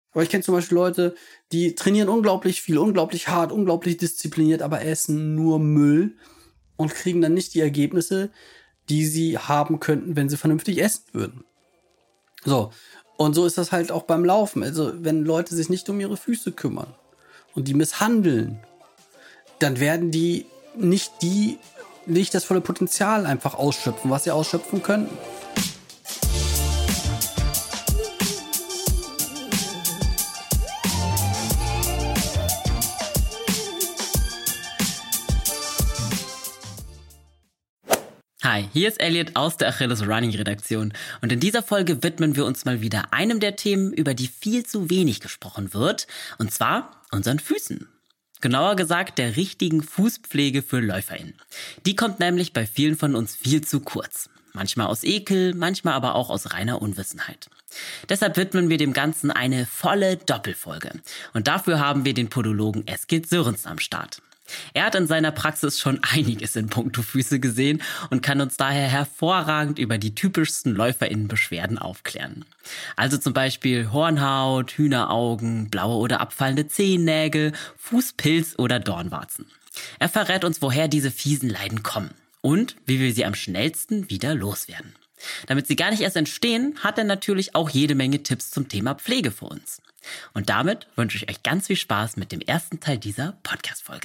Aber ich kenne zum Beispiel Leute, die trainieren unglaublich viel, unglaublich hart, unglaublich diszipliniert, aber essen nur Müll und kriegen dann nicht die Ergebnisse, die sie haben könnten, wenn sie vernünftig essen würden. So. Und so ist das halt auch beim Laufen. Also, wenn Leute sich nicht um ihre Füße kümmern und die misshandeln, dann werden die nicht das volle Potenzial einfach ausschöpfen, was sie ausschöpfen könnten. Hi, hier ist Elliot aus der Achilles Running Redaktion und in dieser Folge widmen wir uns mal wieder einem der Themen, über die viel zu wenig gesprochen wird, und zwar unseren Füßen. Genauer gesagt der richtigen Fußpflege für LäuferInnen. Die kommt nämlich bei vielen von uns viel zu kurz. Manchmal aus Ekel, manchmal aber auch aus reiner Unwissenheit. Deshalb widmen wir dem Ganzen eine volle Doppelfolge. Und dafür haben wir den Podologen Eskild Sörensen am Start. Er hat in seiner Praxis schon einiges in puncto Füße gesehen und kann uns daher hervorragend über die typischsten LäuferInnen-Beschwerden aufklären. Also zum Beispiel Hornhaut, Hühneraugen, blaue oder abfallende Zehennägel, Fußpilz oder Dornwarzen. Er verrät uns, woher diese fiesen Leiden kommen und wie wir sie am schnellsten wieder loswerden. Damit sie gar nicht erst entstehen, hat er natürlich auch jede Menge Tipps zum Thema Pflege für uns. Und damit wünsche ich euch ganz viel Spaß mit dem ersten Teil dieser Podcast-Folge.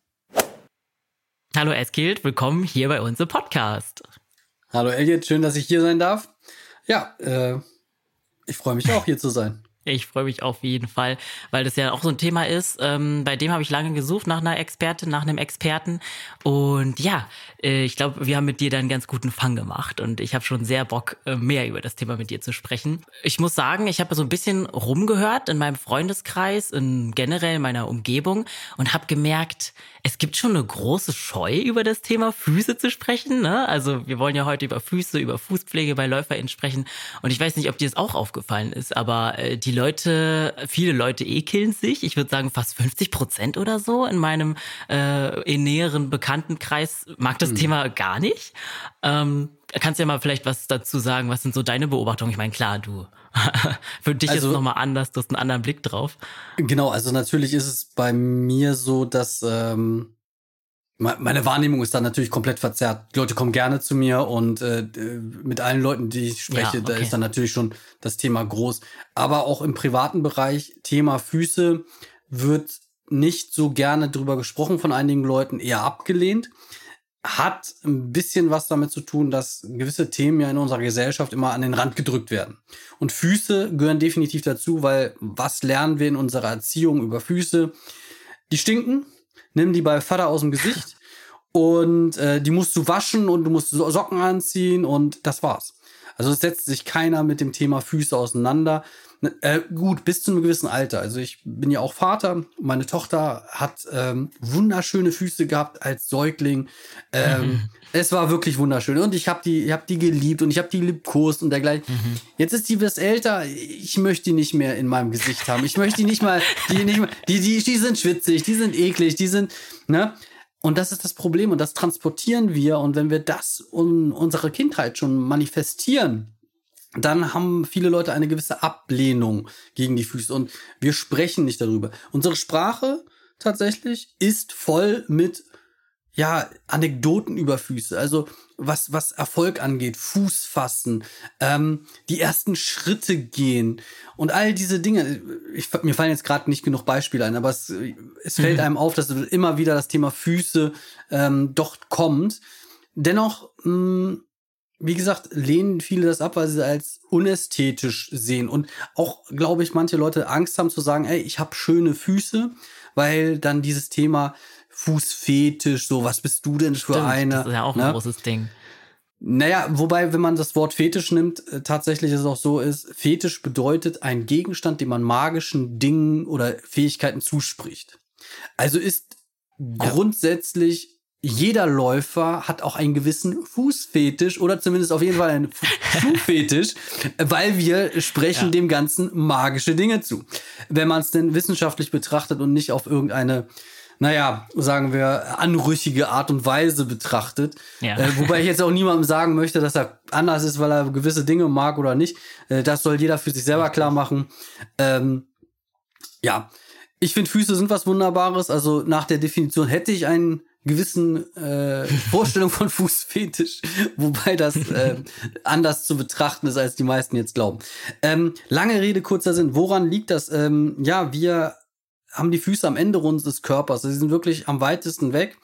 Hallo Eskild, willkommen hier bei uns im Podcast. Hallo Elliot, schön, dass ich hier sein darf. Ja, ich freue mich auch, hier zu sein. Ich freue mich auf jeden Fall, weil das ja auch so ein Thema ist, bei dem habe ich lange gesucht nach einer Expertin, nach einem Experten. Und ja, ich glaube, wir haben mit dir da einen ganz guten Fang gemacht und ich habe schon sehr Bock, mehr über das Thema mit dir zu sprechen. Ich muss sagen, ich habe so ein bisschen rumgehört in meinem Freundeskreis, in generell meiner Umgebung und habe gemerkt, es gibt schon eine große Scheu, über das Thema Füße zu sprechen, ne? Also wir wollen ja heute über Füße, über Fußpflege bei LäuferInnen sprechen. Und ich weiß nicht, ob dir das auch aufgefallen ist, aber viele Leute ekeln sich. Ich würde sagen fast 50% oder so in meinem in näheren Bekanntenkreis mag das Thema gar nicht. Kannst du ja mal vielleicht was dazu sagen? Was sind so deine Beobachtungen? Ich meine, klar, du für dich ist es nochmal anders, du hast einen anderen Blick drauf. Genau, also natürlich ist es bei mir so, dass meine Wahrnehmung ist dann natürlich komplett verzerrt. Die Leute kommen gerne zu mir und mit allen Leuten, die ich spreche, da ist dann natürlich schon das Thema groß. Aber auch im privaten Bereich, Thema Füße, wird nicht so gerne drüber gesprochen von einigen Leuten, eher abgelehnt. Hat ein bisschen was damit zu tun, dass gewisse Themen ja in unserer Gesellschaft immer an den Rand gedrückt werden. Und Füße gehören definitiv dazu, weil was lernen wir in unserer Erziehung über Füße? Die stinken, nimm die bei Vater aus dem Gesicht und die musst du waschen und du musst Socken anziehen und das war's. Also es setzt sich keiner mit dem Thema Füße auseinander. Gut, bis zu einem gewissen Alter. Also ich bin ja auch Vater. Meine Tochter hat wunderschöne Füße gehabt als Säugling. Es war wirklich wunderschön. Und ich hab die geliebt und ich habe die liebkost und dergleichen. Jetzt ist die was älter. Ich möchte die nicht mehr in meinem Gesicht haben. Ich möchte die nicht mal, die sind schwitzig, die sind eklig, die sind, ne? Und das ist das Problem und das transportieren wir. Und wenn wir das in unserer Kindheit schon manifestieren, dann haben viele Leute eine gewisse Ablehnung gegen die Füße und wir sprechen nicht darüber. Unsere Sprache tatsächlich ist voll mit Anekdoten über Füße. Also was Erfolg angeht, Fuß fassen, die ersten Schritte gehen und all diese Dinge. Mir fallen jetzt gerade nicht genug Beispiele ein, aber es fällt einem auf, dass immer wieder das Thema Füße dort kommt. Dennoch wie gesagt, lehnen viele das ab, weil sie es als unästhetisch sehen. Und auch, glaube ich, manche Leute Angst haben zu sagen, ey, ich habe schöne Füße, weil dann dieses Thema Fußfetisch, so, was bist du denn für eine? Das ist ja auch ein großes Ding. Naja, wobei, wenn man das Wort Fetisch nimmt, tatsächlich ist es auch so ist, Fetisch bedeutet ein Gegenstand, dem man magischen Dingen oder Fähigkeiten zuspricht. Also ist grundsätzlich jeder Läufer hat auch einen gewissen Fußfetisch oder zumindest auf jeden Fall einen Schuhfetisch, weil wir sprechen dem Ganzen magische Dinge zu. Wenn man es denn wissenschaftlich betrachtet und nicht auf irgendeine, sagen wir, anrüchige Art und Weise betrachtet. Ja. Wobei ich jetzt auch niemandem sagen möchte, dass er anders ist, weil er gewisse Dinge mag oder nicht. Das soll jeder für sich selber klar machen. Ja, ich finde, Füße sind was Wunderbares. Also nach der Definition hätte ich einen gewissen Vorstellung von Fußfetisch, wobei das anders zu betrachten ist, als die meisten jetzt glauben. Lange Rede, kurzer Sinn. Woran liegt das? Ja, wir haben die Füße am Ende unseres Körpers. Sie sind wirklich am weitesten weg.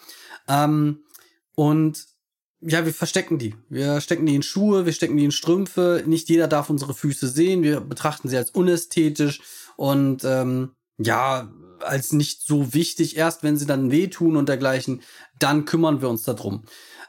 Und ja, wir verstecken die. Wir stecken die in Schuhe, wir stecken die in Strümpfe. Nicht jeder darf unsere Füße sehen. Wir betrachten sie als unästhetisch und ja, als nicht so wichtig. Erst wenn sie dann wehtun und dergleichen, dann kümmern wir uns darum.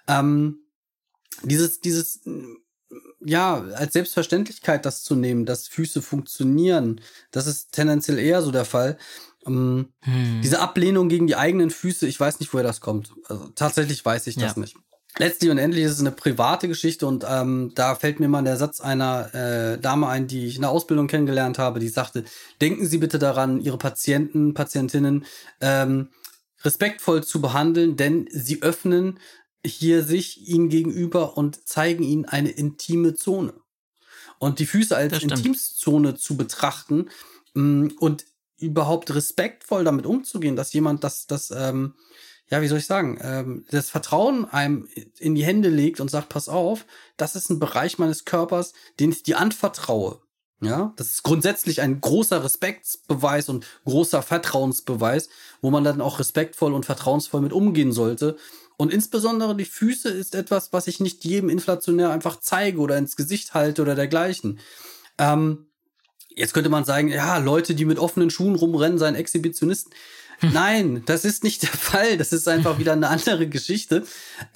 Dieses ja, als Selbstverständlichkeit das zu nehmen, dass Füße funktionieren, das ist tendenziell eher so der Fall. Diese Ablehnung gegen die eigenen Füße, ich weiß nicht, woher das kommt. Also tatsächlich weiß ich das nicht. Letztlich und endlich ist es eine private Geschichte und da fällt mir mal der Satz einer Dame ein, die ich in der Ausbildung kennengelernt habe, die sagte, denken Sie bitte daran, Ihre Patientinnen respektvoll zu behandeln, denn sie öffnen hier sich ihnen gegenüber und zeigen ihnen eine intime Zone. Und die Füße als Intimzone zu betrachten und überhaupt respektvoll damit umzugehen, dass jemand ja, wie soll ich sagen, das Vertrauen einem in die Hände legt und sagt, pass auf, das ist ein Bereich meines Körpers, den ich dir anvertraue. Ja, das ist grundsätzlich ein großer Respektsbeweis und großer Vertrauensbeweis, wo man dann auch respektvoll und vertrauensvoll mit umgehen sollte. Und insbesondere die Füße ist etwas, was ich nicht jedem inflationär einfach zeige oder ins Gesicht halte oder dergleichen. Jetzt könnte man sagen, ja, Leute, die mit offenen Schuhen rumrennen, seien Exhibitionisten. Nein, das ist nicht der Fall. Das ist einfach wieder eine andere Geschichte.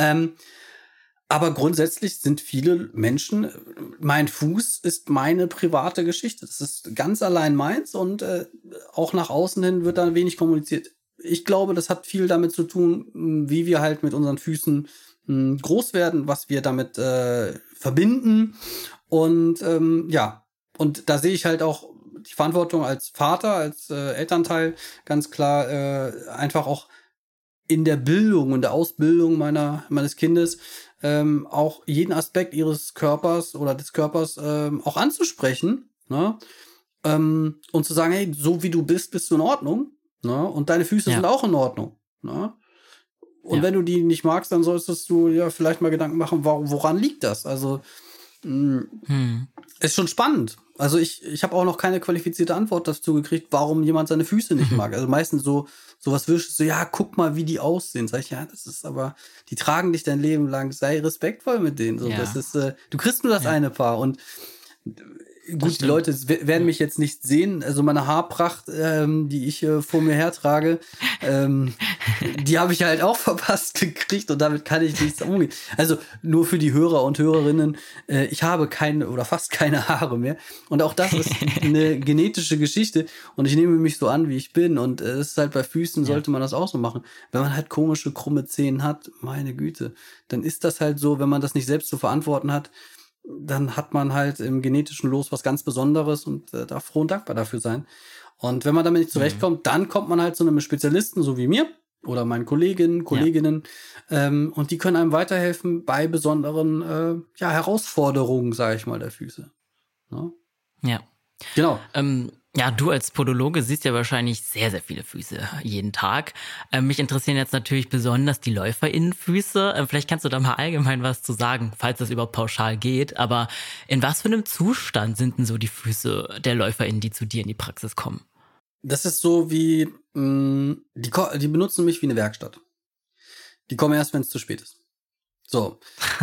Aber grundsätzlich sind viele Menschen, mein Fuß ist meine private Geschichte. Das ist ganz allein meins und auch nach außen hin wird da wenig kommuniziert. Ich glaube, das hat viel damit zu tun, wie wir halt mit unseren Füßen groß werden, was wir damit verbinden. Und ja, und da sehe ich halt auch die Verantwortung als Vater, als Elternteil ganz klar einfach auch in der Bildung und der Ausbildung meines Kindes auch jeden Aspekt ihres Körpers oder des Körpers auch anzusprechen, ne? Und zu sagen, hey, so wie du bist du in Ordnung, ne? Und deine Füße sind auch in Ordnung, ne? Und wenn du die nicht magst, dann solltest du ja vielleicht mal Gedanken machen, woran liegt das? Also ist schon spannend. Also ich habe auch noch keine qualifizierte Antwort dazu gekriegt, warum jemand seine Füße nicht mag. Also meistens sowas wirst so, ja, guck mal, wie die aussehen. Sag ich, ja, das ist aber, die tragen dich dein Leben lang, sei respektvoll mit denen. So, das ist, du kriegst nur das eine Paar und gut, die Leute werden mich jetzt nicht sehen. Also meine Haarpracht, die ich vor mir hertrage, die habe ich halt auch verpasst gekriegt und damit kann ich nichts umgehen. Also nur für die Hörer und Hörerinnen, ich habe keine oder fast keine Haare mehr. Und auch das ist eine genetische Geschichte und ich nehme mich so an, wie ich bin. Und es ist halt bei Füßen sollte man das auch so machen. Wenn man halt komische, krumme Zehen hat, meine Güte, dann ist das halt so, wenn man das nicht selbst zu verantworten hat, dann hat man halt im genetischen Los was ganz Besonderes und darf froh und dankbar dafür sein. Und wenn man damit nicht zurechtkommt, dann kommt man halt zu einem Spezialisten, so wie mir oder meinen Kolleginnen, und die können einem weiterhelfen bei besonderen Herausforderungen, sage ich mal, der Füße. Ja. Genau. Ja, du als Podologe siehst ja wahrscheinlich sehr, sehr viele Füße jeden Tag. Mich interessieren jetzt natürlich besonders die LäuferInnenfüße. Vielleicht kannst du da mal allgemein was zu sagen, falls das überhaupt pauschal geht. Aber in was für einem Zustand sind denn so die Füße der LäuferInnen, die zu dir in die Praxis kommen? Das ist so wie, die benutzen mich wie eine Werkstatt. Die kommen erst, wenn es zu spät ist. So.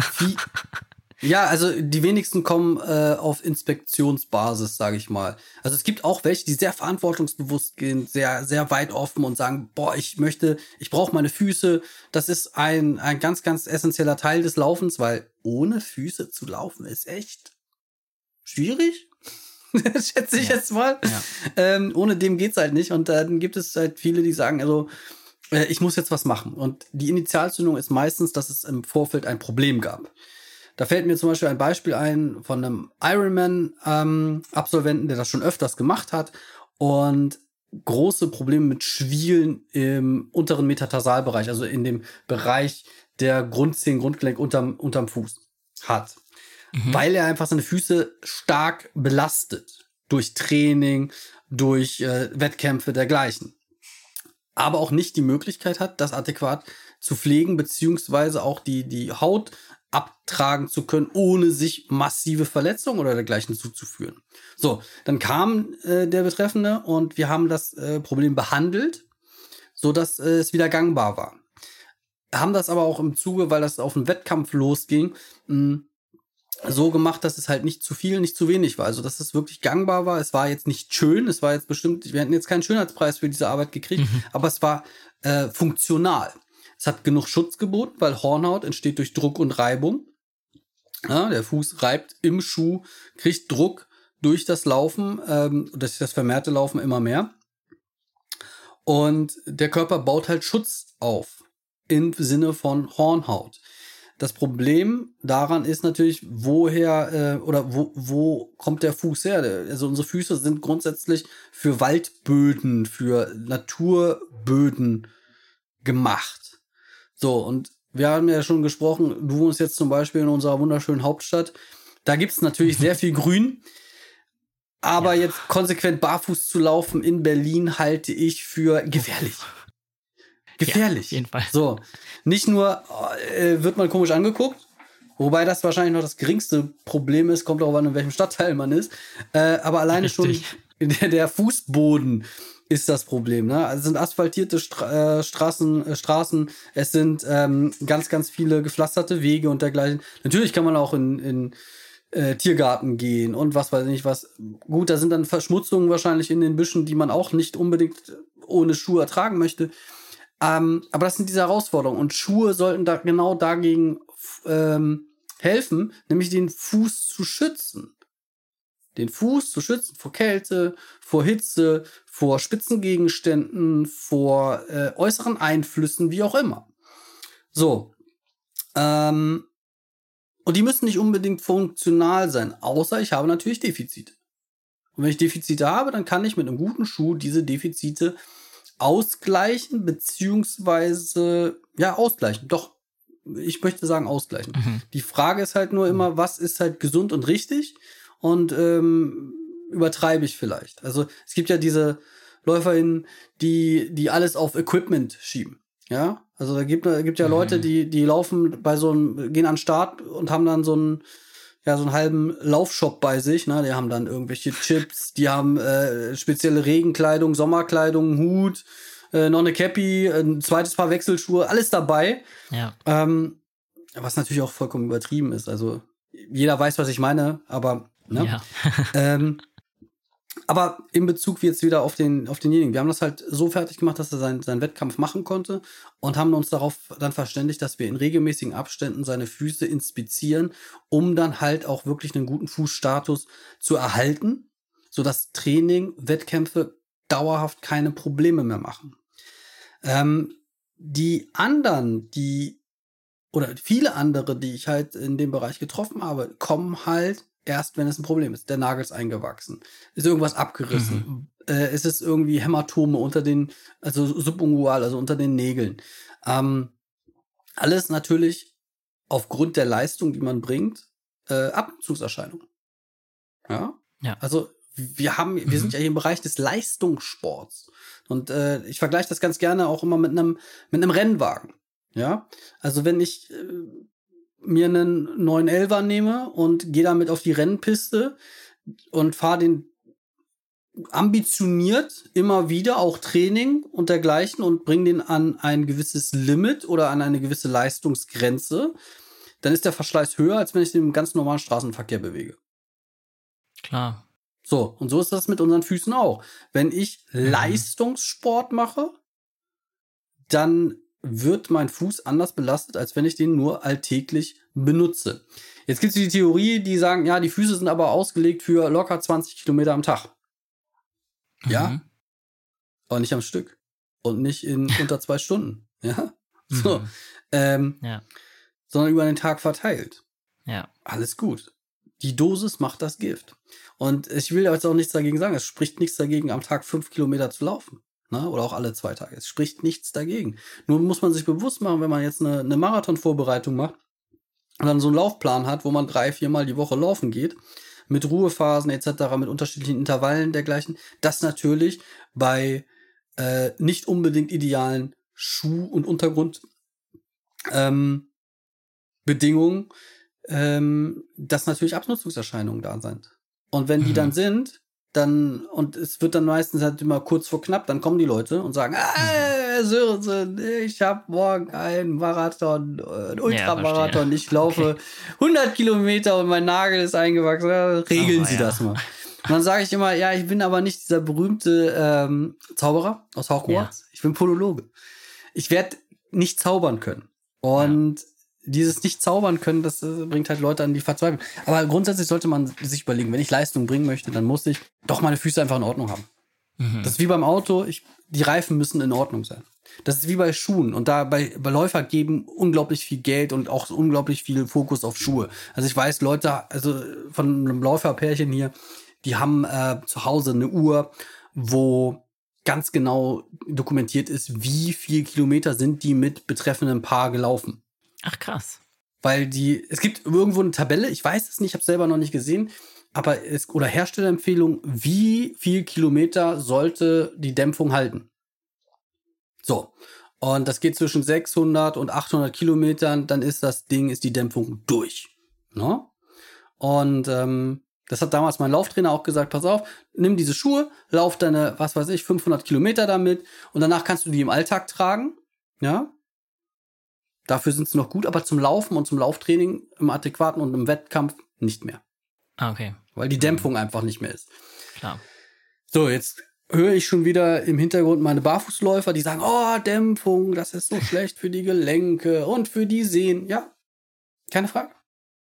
Ja, also die wenigsten kommen auf Inspektionsbasis, sage ich mal. Also es gibt auch welche, die sehr verantwortungsbewusst gehen, sehr, sehr weit offen und sagen, boah, ich brauche meine Füße. Das ist ein ganz, ganz essentieller Teil des Laufens, weil ohne Füße zu laufen ist echt schwierig. Schätze ich jetzt mal. Ja. Ohne dem geht's halt nicht. Und dann gibt es halt viele, die sagen, also ich muss jetzt was machen. Und die Initialzündung ist meistens, dass es im Vorfeld ein Problem gab. Da fällt mir zum Beispiel ein Beispiel ein von einem Ironman-Absolventen, der das schon öfters gemacht hat und große Probleme mit Schwielen im unteren Metatarsalbereich, also in dem Bereich der Grundzehen, Grundgelenk unterm Fuß hat. Weil er einfach seine Füße stark belastet. Durch Training, durch Wettkämpfe dergleichen. Aber auch nicht die Möglichkeit hat, das adäquat zu pflegen, beziehungsweise auch die Haut abtragen zu können, ohne sich massive Verletzungen oder dergleichen zuzuführen. So, dann kam der Betreffende und wir haben das Problem behandelt, sodass es wieder gangbar war. Haben das aber auch im Zuge, weil das auf einen Wettkampf losging, so gemacht, dass es halt nicht zu viel, nicht zu wenig war. Also, dass es wirklich gangbar war. Es war jetzt nicht schön, es war jetzt bestimmt, wir hätten jetzt keinen Schönheitspreis für diese Arbeit gekriegt, aber es war funktional. Es hat genug Schutz geboten, weil Hornhaut entsteht durch Druck und Reibung. Ja, der Fuß reibt im Schuh, kriegt Druck durch das Laufen, durch das vermehrte Laufen immer mehr. Und der Körper baut halt Schutz auf im Sinne von Hornhaut. Das Problem daran ist natürlich, woher wo kommt der Fuß her? Also unsere Füße sind grundsätzlich für Waldböden, für Naturböden gemacht. So, und wir haben ja schon gesprochen, du wohnst jetzt zum Beispiel in unserer wunderschönen Hauptstadt. Da gibt's natürlich sehr viel Grün. Aber jetzt konsequent barfuß zu laufen in Berlin halte ich für gefährlich. Gefährlich. Ja, auf jeden Fall. So, nicht nur wird man komisch angeguckt, wobei das wahrscheinlich noch das geringste Problem ist, kommt auch an, in welchem Stadtteil man ist. Aber alleine Richtig. schon der Fußboden ist das Problem. Ne? Also es sind asphaltierte Straßen, es sind ganz, ganz viele gepflasterte Wege und dergleichen. Natürlich kann man auch in Tiergarten gehen und was weiß ich was. Gut, da sind dann Verschmutzungen wahrscheinlich in den Büschen, die man auch nicht unbedingt ohne Schuhe ertragen möchte. Aber das sind diese Herausforderungen. Und Schuhe sollten da genau dagegen helfen, nämlich den Fuß zu schützen. Den Fuß zu schützen vor Kälte, vor Hitze, vor Spitzengegenständen, vor äußeren Einflüssen, wie auch immer. So. Und die müssen nicht unbedingt funktional sein, außer ich habe natürlich Defizite. Und wenn ich Defizite habe, dann kann ich mit einem guten Schuh diese Defizite ausgleichen, beziehungsweise, ausgleichen. Doch, ich möchte sagen ausgleichen. Die Frage ist halt nur immer, was ist halt gesund und richtig und übertreibe ich vielleicht. Also es gibt ja diese LäuferInnen, die alles auf Equipment schieben. Ja, also da gibt ja Leute, die laufen gehen an den Start und haben dann so einen halben Laufshop bei sich, ne? Die haben dann irgendwelche Chips, die haben spezielle Regenkleidung, Sommerkleidung, Hut, noch eine Cappy, ein zweites Paar Wechselschuhe, alles dabei. Ja. Was natürlich auch vollkommen übertrieben ist. Also jeder weiß, was ich meine, aber ne? Ja. Aber in Bezug jetzt wieder auf denjenigen. Wir haben das halt so fertig gemacht, dass er seinen Wettkampf machen konnte und haben uns darauf dann verständigt, dass wir in regelmäßigen Abständen seine Füße inspizieren, um dann halt auch wirklich einen guten Fußstatus zu erhalten, sodass Training, Wettkämpfe dauerhaft keine Probleme mehr machen. Die anderen, oder viele andere, die ich halt in dem Bereich getroffen habe, kommen halt erst, wenn es ein Problem ist. Der Nagel ist eingewachsen. Ist irgendwas abgerissen. Es ist irgendwie Hämatome also subungual, also unter den Nägeln. Alles natürlich aufgrund der Leistung, die man bringt, Abnutzungserscheinungen. Ja? Also wir sind ja hier im Bereich des Leistungssports. Und ich vergleiche das ganz gerne auch immer mit einem Rennwagen. Ja? Also wenn ich mir einen 911er nehme und gehe damit auf die Rennpiste und fahre den ambitioniert immer wieder, auch Training und dergleichen, und bringe den an ein gewisses Limit oder an eine gewisse Leistungsgrenze, dann ist der Verschleiß höher, als wenn ich den im ganz normalen Straßenverkehr bewege. Klar. So, und so ist das mit unseren Füßen auch. Wenn ich Leistungssport mache, dann wird mein Fuß anders belastet, als wenn ich den nur alltäglich benutze. Jetzt gibt es die Theorie, die sagen, ja, die Füße sind aber ausgelegt für locker 20 Kilometer am Tag. Ja, aber nicht am Stück. Und nicht in unter 2 Stunden. Ja, so. Sondern über den Tag verteilt. Ja. Alles gut. Die Dosis macht das Gift. Und ich will jetzt auch nichts dagegen sagen. Es spricht nichts dagegen, am Tag 5 Kilometer zu laufen. Ne? Oder auch alle 2 Tage. Es spricht nichts dagegen. Nur muss man sich bewusst machen, wenn man jetzt eine Marathon-Vorbereitung macht und dann so einen Laufplan hat, wo man 3-4 Mal die Woche laufen geht, mit Ruhephasen etc., mit unterschiedlichen Intervallen dergleichen, das natürlich bei nicht unbedingt idealen Schuh- und Untergrundbedingungen, dass natürlich Abnutzungserscheinungen da sind. Und wenn die dann sind, und es wird dann meistens halt immer kurz vor knapp, dann kommen die Leute und sagen, Sörensen, ich habe morgen einen Marathon, einen Ultramarathon, ich laufe 100 Kilometer und mein Nagel ist eingewachsen, regeln Sie das mal. Und dann sage ich immer, ja, ich bin aber nicht dieser berühmte Zauberer aus Hogwarts, ich bin Polologe. Ich werde nicht zaubern können. Und dieses nicht zaubern können, das bringt halt Leute an die Verzweiflung. Aber grundsätzlich sollte man sich überlegen, wenn ich Leistung bringen möchte, dann muss ich doch meine Füße einfach in Ordnung haben. Das ist wie beim Auto, die Reifen müssen in Ordnung sein. Das ist wie bei Schuhen. Und da bei Läufer geben unglaublich viel Geld und auch unglaublich viel Fokus auf Schuhe. Also ich weiß, Leute, also von einem Läuferpärchen hier, die haben zu Hause eine Uhr, wo ganz genau dokumentiert ist, wie viel Kilometer sind die mit betreffendem Paar gelaufen. Ach, krass. Weil es gibt irgendwo eine Tabelle, ich weiß es nicht, ich habe es selber noch nicht gesehen, aber oder Herstellerempfehlung, wie viel Kilometer sollte die Dämpfung halten? So. Und das geht zwischen 600 und 800 Kilometern, dann ist die Dämpfung durch. Ne? Und das hat damals mein Lauftrainer auch gesagt, pass auf, nimm diese Schuhe, lauf deine, 500 Kilometer damit und danach kannst du die im Alltag tragen, ja. Dafür sind sie noch gut, aber zum Laufen und zum Lauftraining im adäquaten und im Wettkampf nicht mehr. Okay. Weil die Dämpfung einfach nicht mehr ist. Klar. So, jetzt höre ich schon wieder im Hintergrund meine Barfußläufer, die sagen, oh, Dämpfung, das ist so schlecht für die Gelenke und für die Sehnen. Ja, keine Frage.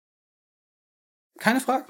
Keine Frage.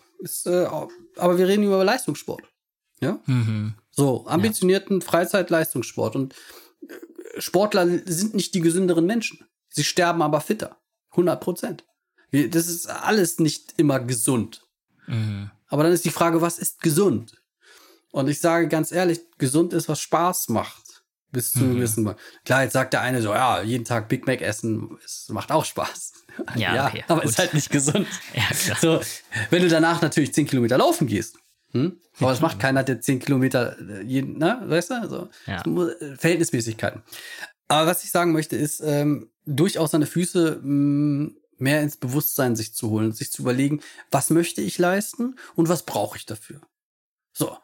Aber wir reden über Leistungssport. Ja? So, ambitionierten Freizeitleistungssport. Und Sportler sind nicht die gesünderen Menschen. Sie sterben aber fitter. 100%. Das ist alles nicht immer gesund. Aber dann ist die Frage, was ist gesund? Und ich sage ganz ehrlich, gesund ist, was Spaß macht. Bis zu einem gewissen Mal. Klar, jetzt sagt der eine so, ja, jeden Tag Big Mac essen, es macht auch Spaß. Ja, okay, aber ist halt nicht gesund. Ja, klar. So, wenn du danach natürlich 10 Kilometer laufen gehst, aber das macht keiner, der 10 Kilometer weißt du? Also, Verhältnismäßigkeiten. Aber was ich sagen möchte, ist, durchaus seine Füße mehr ins Bewusstsein sich zu holen, sich zu überlegen, was möchte ich leisten und was brauche ich dafür. So.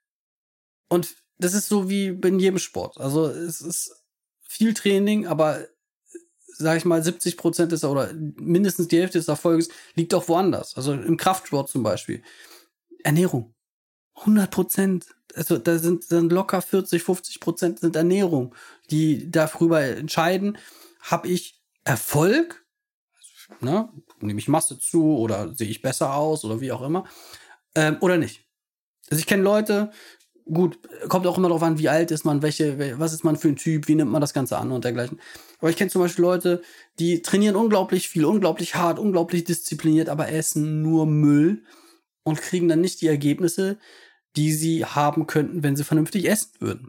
Und das ist so wie in jedem Sport. Also es ist viel Training, aber sag ich mal 70% oder mindestens die Hälfte des Erfolges liegt auch woanders. Also im Kraftsport zum Beispiel. Ernährung. 100%. Also da sind dann locker 40-50% sind Ernährung, die darüber entscheiden, habe ich Erfolg, ne? Nehme ich Masse zu oder sehe ich besser aus oder wie auch immer, oder nicht. Also ich kenne Leute, gut, kommt auch immer darauf an, wie alt ist man, was ist man für ein Typ, wie nimmt man das Ganze an und dergleichen. Aber ich kenne zum Beispiel Leute, die trainieren unglaublich viel, unglaublich hart, unglaublich diszipliniert, aber essen nur Müll und kriegen dann nicht die Ergebnisse, die sie haben könnten, wenn sie vernünftig essen würden.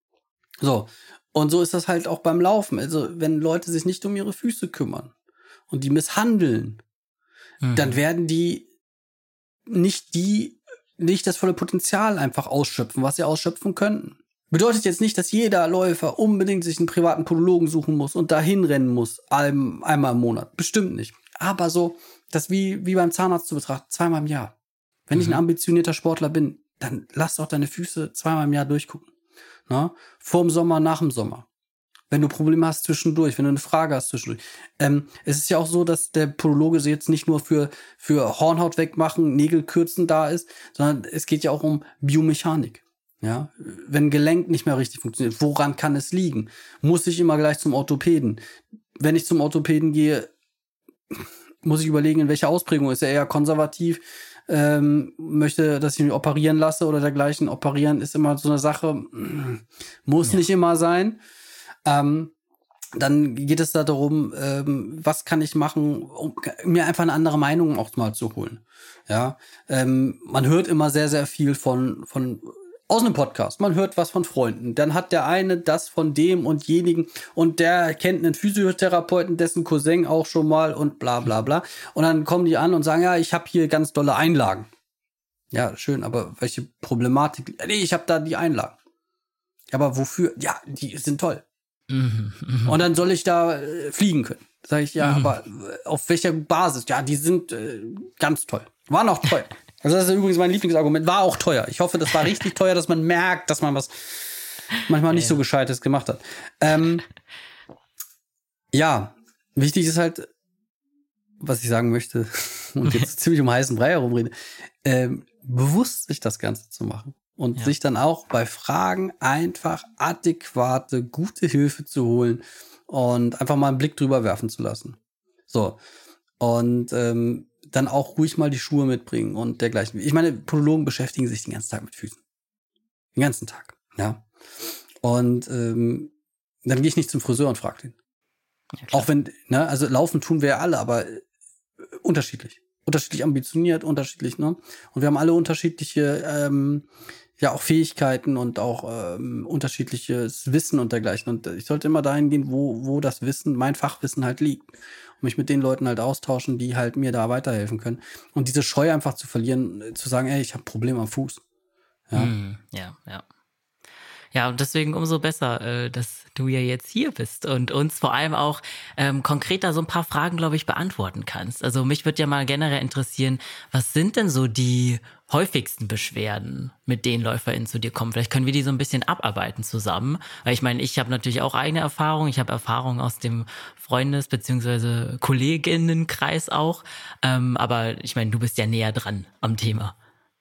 So. Und so ist das halt auch beim Laufen. Also, wenn Leute sich nicht um ihre Füße kümmern und die misshandeln, dann werden die nicht das volle Potenzial einfach ausschöpfen, was sie ausschöpfen könnten. Bedeutet jetzt nicht, dass jeder Läufer unbedingt sich einen privaten Podologen suchen muss und dahin rennen muss, einmal im Monat. Bestimmt nicht. Aber so, das wie beim Zahnarzt zu betrachten, 2-mal im Jahr. Wenn ich ein ambitionierter Sportler bin, dann lass doch deine Füße 2-mal im Jahr durchgucken. Na? Vorm Sommer, nach dem Sommer. Wenn du Probleme hast zwischendurch, wenn du eine Frage hast zwischendurch. Es ist ja auch so, dass der Podologe jetzt nicht nur für Hornhaut wegmachen, Nägel kürzen da ist, sondern es geht ja auch um Biomechanik. Ja? Wenn ein Gelenk nicht mehr richtig funktioniert, woran kann es liegen? Muss ich immer gleich zum Orthopäden? Wenn ich zum Orthopäden gehe, muss ich überlegen, in welcher Ausprägung. Ist er eher konservativ? Möchte, dass ich mich operieren lasse oder dergleichen. Operieren ist immer so eine Sache, muss nicht immer sein. Dann geht es da darum, was kann ich machen, um mir einfach eine andere Meinung auch mal zu holen. Ja, man hört immer sehr, sehr viel von aus einem Podcast. Man hört was von Freunden. Dann hat der eine das von dem und jenigen und der kennt einen Physiotherapeuten, dessen Cousin auch schon mal und bla bla bla. Und dann kommen die an und sagen, ja, ich habe hier ganz dolle Einlagen. Ja, schön, aber welche Problematik? Nee, ich habe da die Einlagen. Aber wofür? Ja, die sind toll. Und dann soll ich da fliegen können. Sag ich, ja, aber auf welcher Basis? Ja, die sind ganz toll. Waren auch teuer. Also das ist übrigens mein Lieblingsargument. War auch teuer. Ich hoffe, das war richtig teuer, dass man merkt, dass man was manchmal nicht so Gescheites gemacht hat. Ja, wichtig ist halt, was ich sagen möchte, und jetzt ziemlich um heißen Brei herumrede, bewusst sich das Ganze zu machen. Und sich dann auch bei Fragen einfach adäquate, gute Hilfe zu holen und einfach mal einen Blick drüber werfen zu lassen. So. Und dann auch ruhig mal die Schuhe mitbringen und dergleichen. Ich meine, Podologen beschäftigen sich den ganzen Tag mit Füßen. Den ganzen Tag, ja. Und dann gehe ich nicht zum Friseur und frage den. Ja, auch wenn, ne, also laufen tun wir ja alle, aber unterschiedlich. Unterschiedlich ambitioniert, unterschiedlich, ne? Und wir haben alle unterschiedliche auch Fähigkeiten und auch unterschiedliches Wissen und dergleichen. Und ich sollte immer dahin gehen, wo das Wissen, mein Fachwissen halt liegt. Und mich mit den Leuten halt austauschen, die halt mir da weiterhelfen können. Und diese Scheu einfach zu verlieren, zu sagen, ey, ich habe ein Problem am Fuß. Ja, ja. Ja, und deswegen umso besser, dass du ja jetzt hier bist und uns vor allem auch konkreter so ein paar Fragen, glaube ich, beantworten kannst. Also mich würde ja mal generell interessieren, was sind denn so die häufigsten Beschwerden, mit denen LäuferInnen zu dir kommen? Vielleicht können wir die so ein bisschen abarbeiten zusammen. Weil ich meine, ich habe natürlich auch eigene Erfahrungen. Ich habe Erfahrungen aus dem Freundes- bzw. Kolleginnenkreis auch. Aber ich meine, du bist ja näher dran am Thema.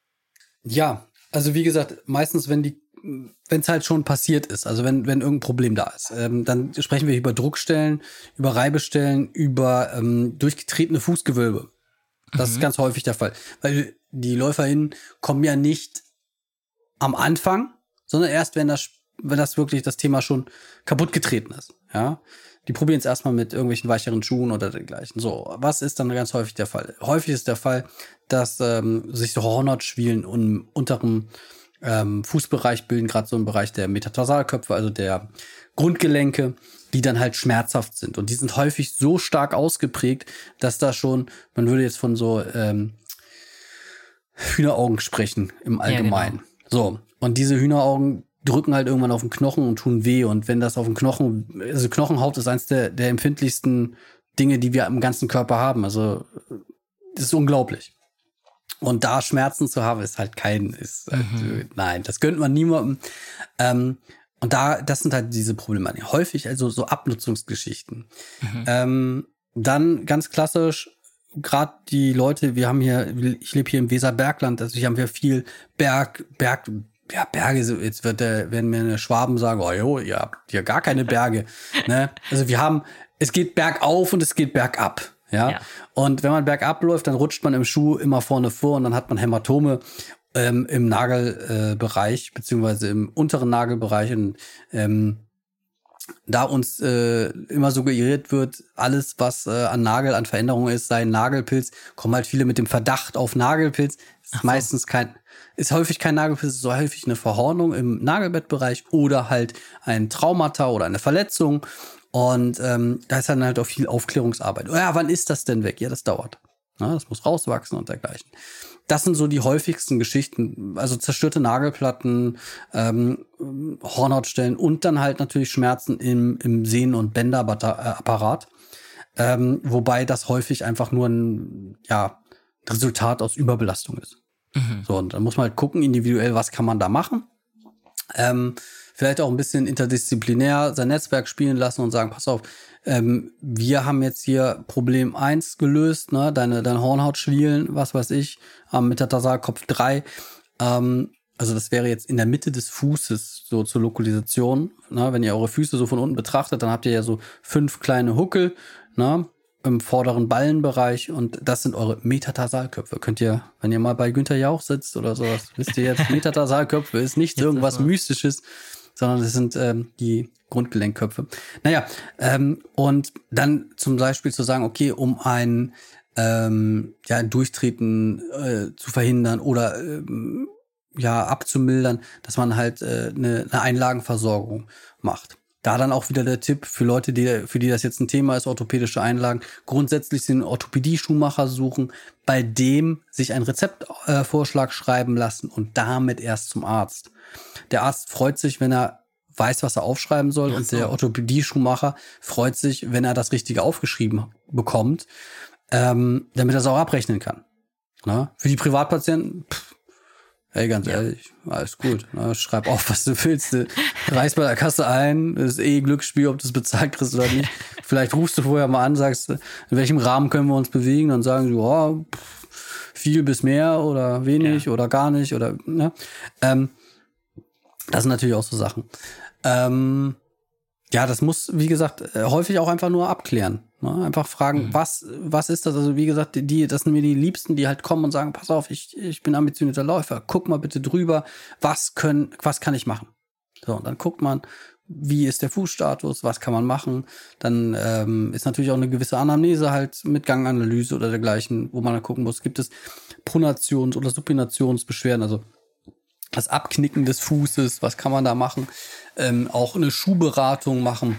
Ja, also wie gesagt, meistens, wenn es halt schon passiert ist, also wenn irgendein Problem da ist, dann sprechen wir über Druckstellen, über Reibestellen, über durchgetretene Fußgewölbe. Das ist ganz häufig der Fall. Weil die LäuferInnen kommen ja nicht am Anfang, sondern erst, wenn das wirklich das Thema schon kaputt getreten ist. Ja, die probieren es erstmal mit irgendwelchen weicheren Schuhen oder dergleichen. So, was ist dann ganz häufig der Fall? Häufig ist der Fall, dass sich so Hornhautschwielen im unteren Fußbereich bilden, gerade so im Bereich der Metatarsalköpfe, also der Grundgelenke, die dann halt schmerzhaft sind. Und die sind häufig so stark ausgeprägt, dass da schon, man würde jetzt von so Hühneraugen sprechen im Allgemeinen. Ja, genau. So, und diese Hühneraugen drücken halt irgendwann auf den Knochen und tun weh. Und wenn das auf den Knochen, also Knochenhaut ist eins der empfindlichsten Dinge, die wir im ganzen Körper haben. Also das ist unglaublich. Und da Schmerzen zu haben, ist halt nein, das gönnt man niemandem. Und das sind halt diese Probleme. Häufig also so Abnutzungsgeschichten. Dann ganz klassisch, gerade die Leute, ich lebe hier im Weserbergland, also hier haben wir viel Berge, jetzt werden mir eine Schwaben sagen, oh jo, ihr habt hier gar keine Berge. Ne? Also es geht bergauf und es geht bergab. Ja. Und wenn man bergab läuft, dann rutscht man im Schuh immer vorne vor und dann hat man Hämatome im Nagelbereich, beziehungsweise im unteren Nagelbereich. Und da uns immer suggeriert wird, alles, was an Nagel an Veränderungen ist, sei ein Nagelpilz, kommen halt viele mit dem Verdacht auf Nagelpilz. Ist häufig kein Nagelpilz, ist so häufig eine Verhornung im Nagelbettbereich oder halt ein Traumata oder eine Verletzung. Und da ist dann halt auch viel Aufklärungsarbeit. Oh ja, wann ist das denn weg? Ja, das dauert. Ja, das muss rauswachsen und dergleichen. Das sind so die häufigsten Geschichten. Also zerstörte Nagelplatten, Hornhautstellen und dann halt natürlich Schmerzen im Sehnen- und Bänderapparat. Wobei das häufig einfach nur ein Resultat aus Überbelastung ist. So, und dann muss man halt gucken, individuell, was kann man da machen. Vielleicht auch ein bisschen interdisziplinär sein Netzwerk spielen lassen und sagen, pass auf, wir haben jetzt hier Problem 1 gelöst, ne, deine Hornhautschwielen, was weiß ich, am Metatarsalkopf 3. Also das wäre jetzt in der Mitte des Fußes, so zur Lokalisation. Ne, wenn ihr eure Füße so von unten betrachtet, dann habt ihr ja so 5 kleine Huckel, ne, im vorderen Ballenbereich und das sind eure Metatarsalköpfe. Könnt ihr, wenn ihr mal bei Günther Jauch sitzt oder sowas, wisst ihr jetzt, Metatarsalköpfe ist nicht irgendwas Mystisches, sondern das sind die Grundgelenkköpfe. Naja, und dann zum Beispiel zu sagen, okay, um ein Durchtreten zu verhindern oder abzumildern, dass man halt eine Einlagenversorgung macht. Da dann auch wieder der Tipp für Leute, für die das jetzt ein Thema ist, orthopädische Einlagen, grundsätzlich den Orthopädie-Schuhmacher suchen, bei dem sich ein Rezeptvorschlag schreiben lassen und damit erst zum Arzt. Der Arzt freut sich, wenn er weiß, was er aufschreiben soll, und der Orthopädie-Schuhmacher freut sich, wenn er das Richtige aufgeschrieben bekommt, damit er es auch abrechnen kann. Na? Für die Privatpatienten, hey, ganz ehrlich, alles gut. Na, schreib auf, was du willst. Du reichst bei der Kasse ein, ist Glücksspiel, ob du es bezahlt kriegst oder nicht. Vielleicht rufst du vorher mal an, sagst, in welchem Rahmen können wir uns bewegen, dann sagen sie, oh, viel bis mehr oder wenig oder gar nicht oder ne. Das sind natürlich auch so Sachen. Das muss, wie gesagt, häufig auch einfach nur abklären. Ne? Einfach fragen, was ist das? Also wie gesagt, das sind mir die Liebsten, die halt kommen und sagen, pass auf, ich bin ambitionierter Läufer, guck mal bitte drüber, was kann ich machen? So, und dann guckt man, wie ist der Fußstatus, was kann man machen? Dann ist natürlich auch eine gewisse Anamnese halt mit Ganganalyse oder dergleichen, wo man dann gucken muss, gibt es Pronations- oder Supinationsbeschwerden, also das Abknicken des Fußes, was kann man da machen? Auch eine Schuhberatung machen.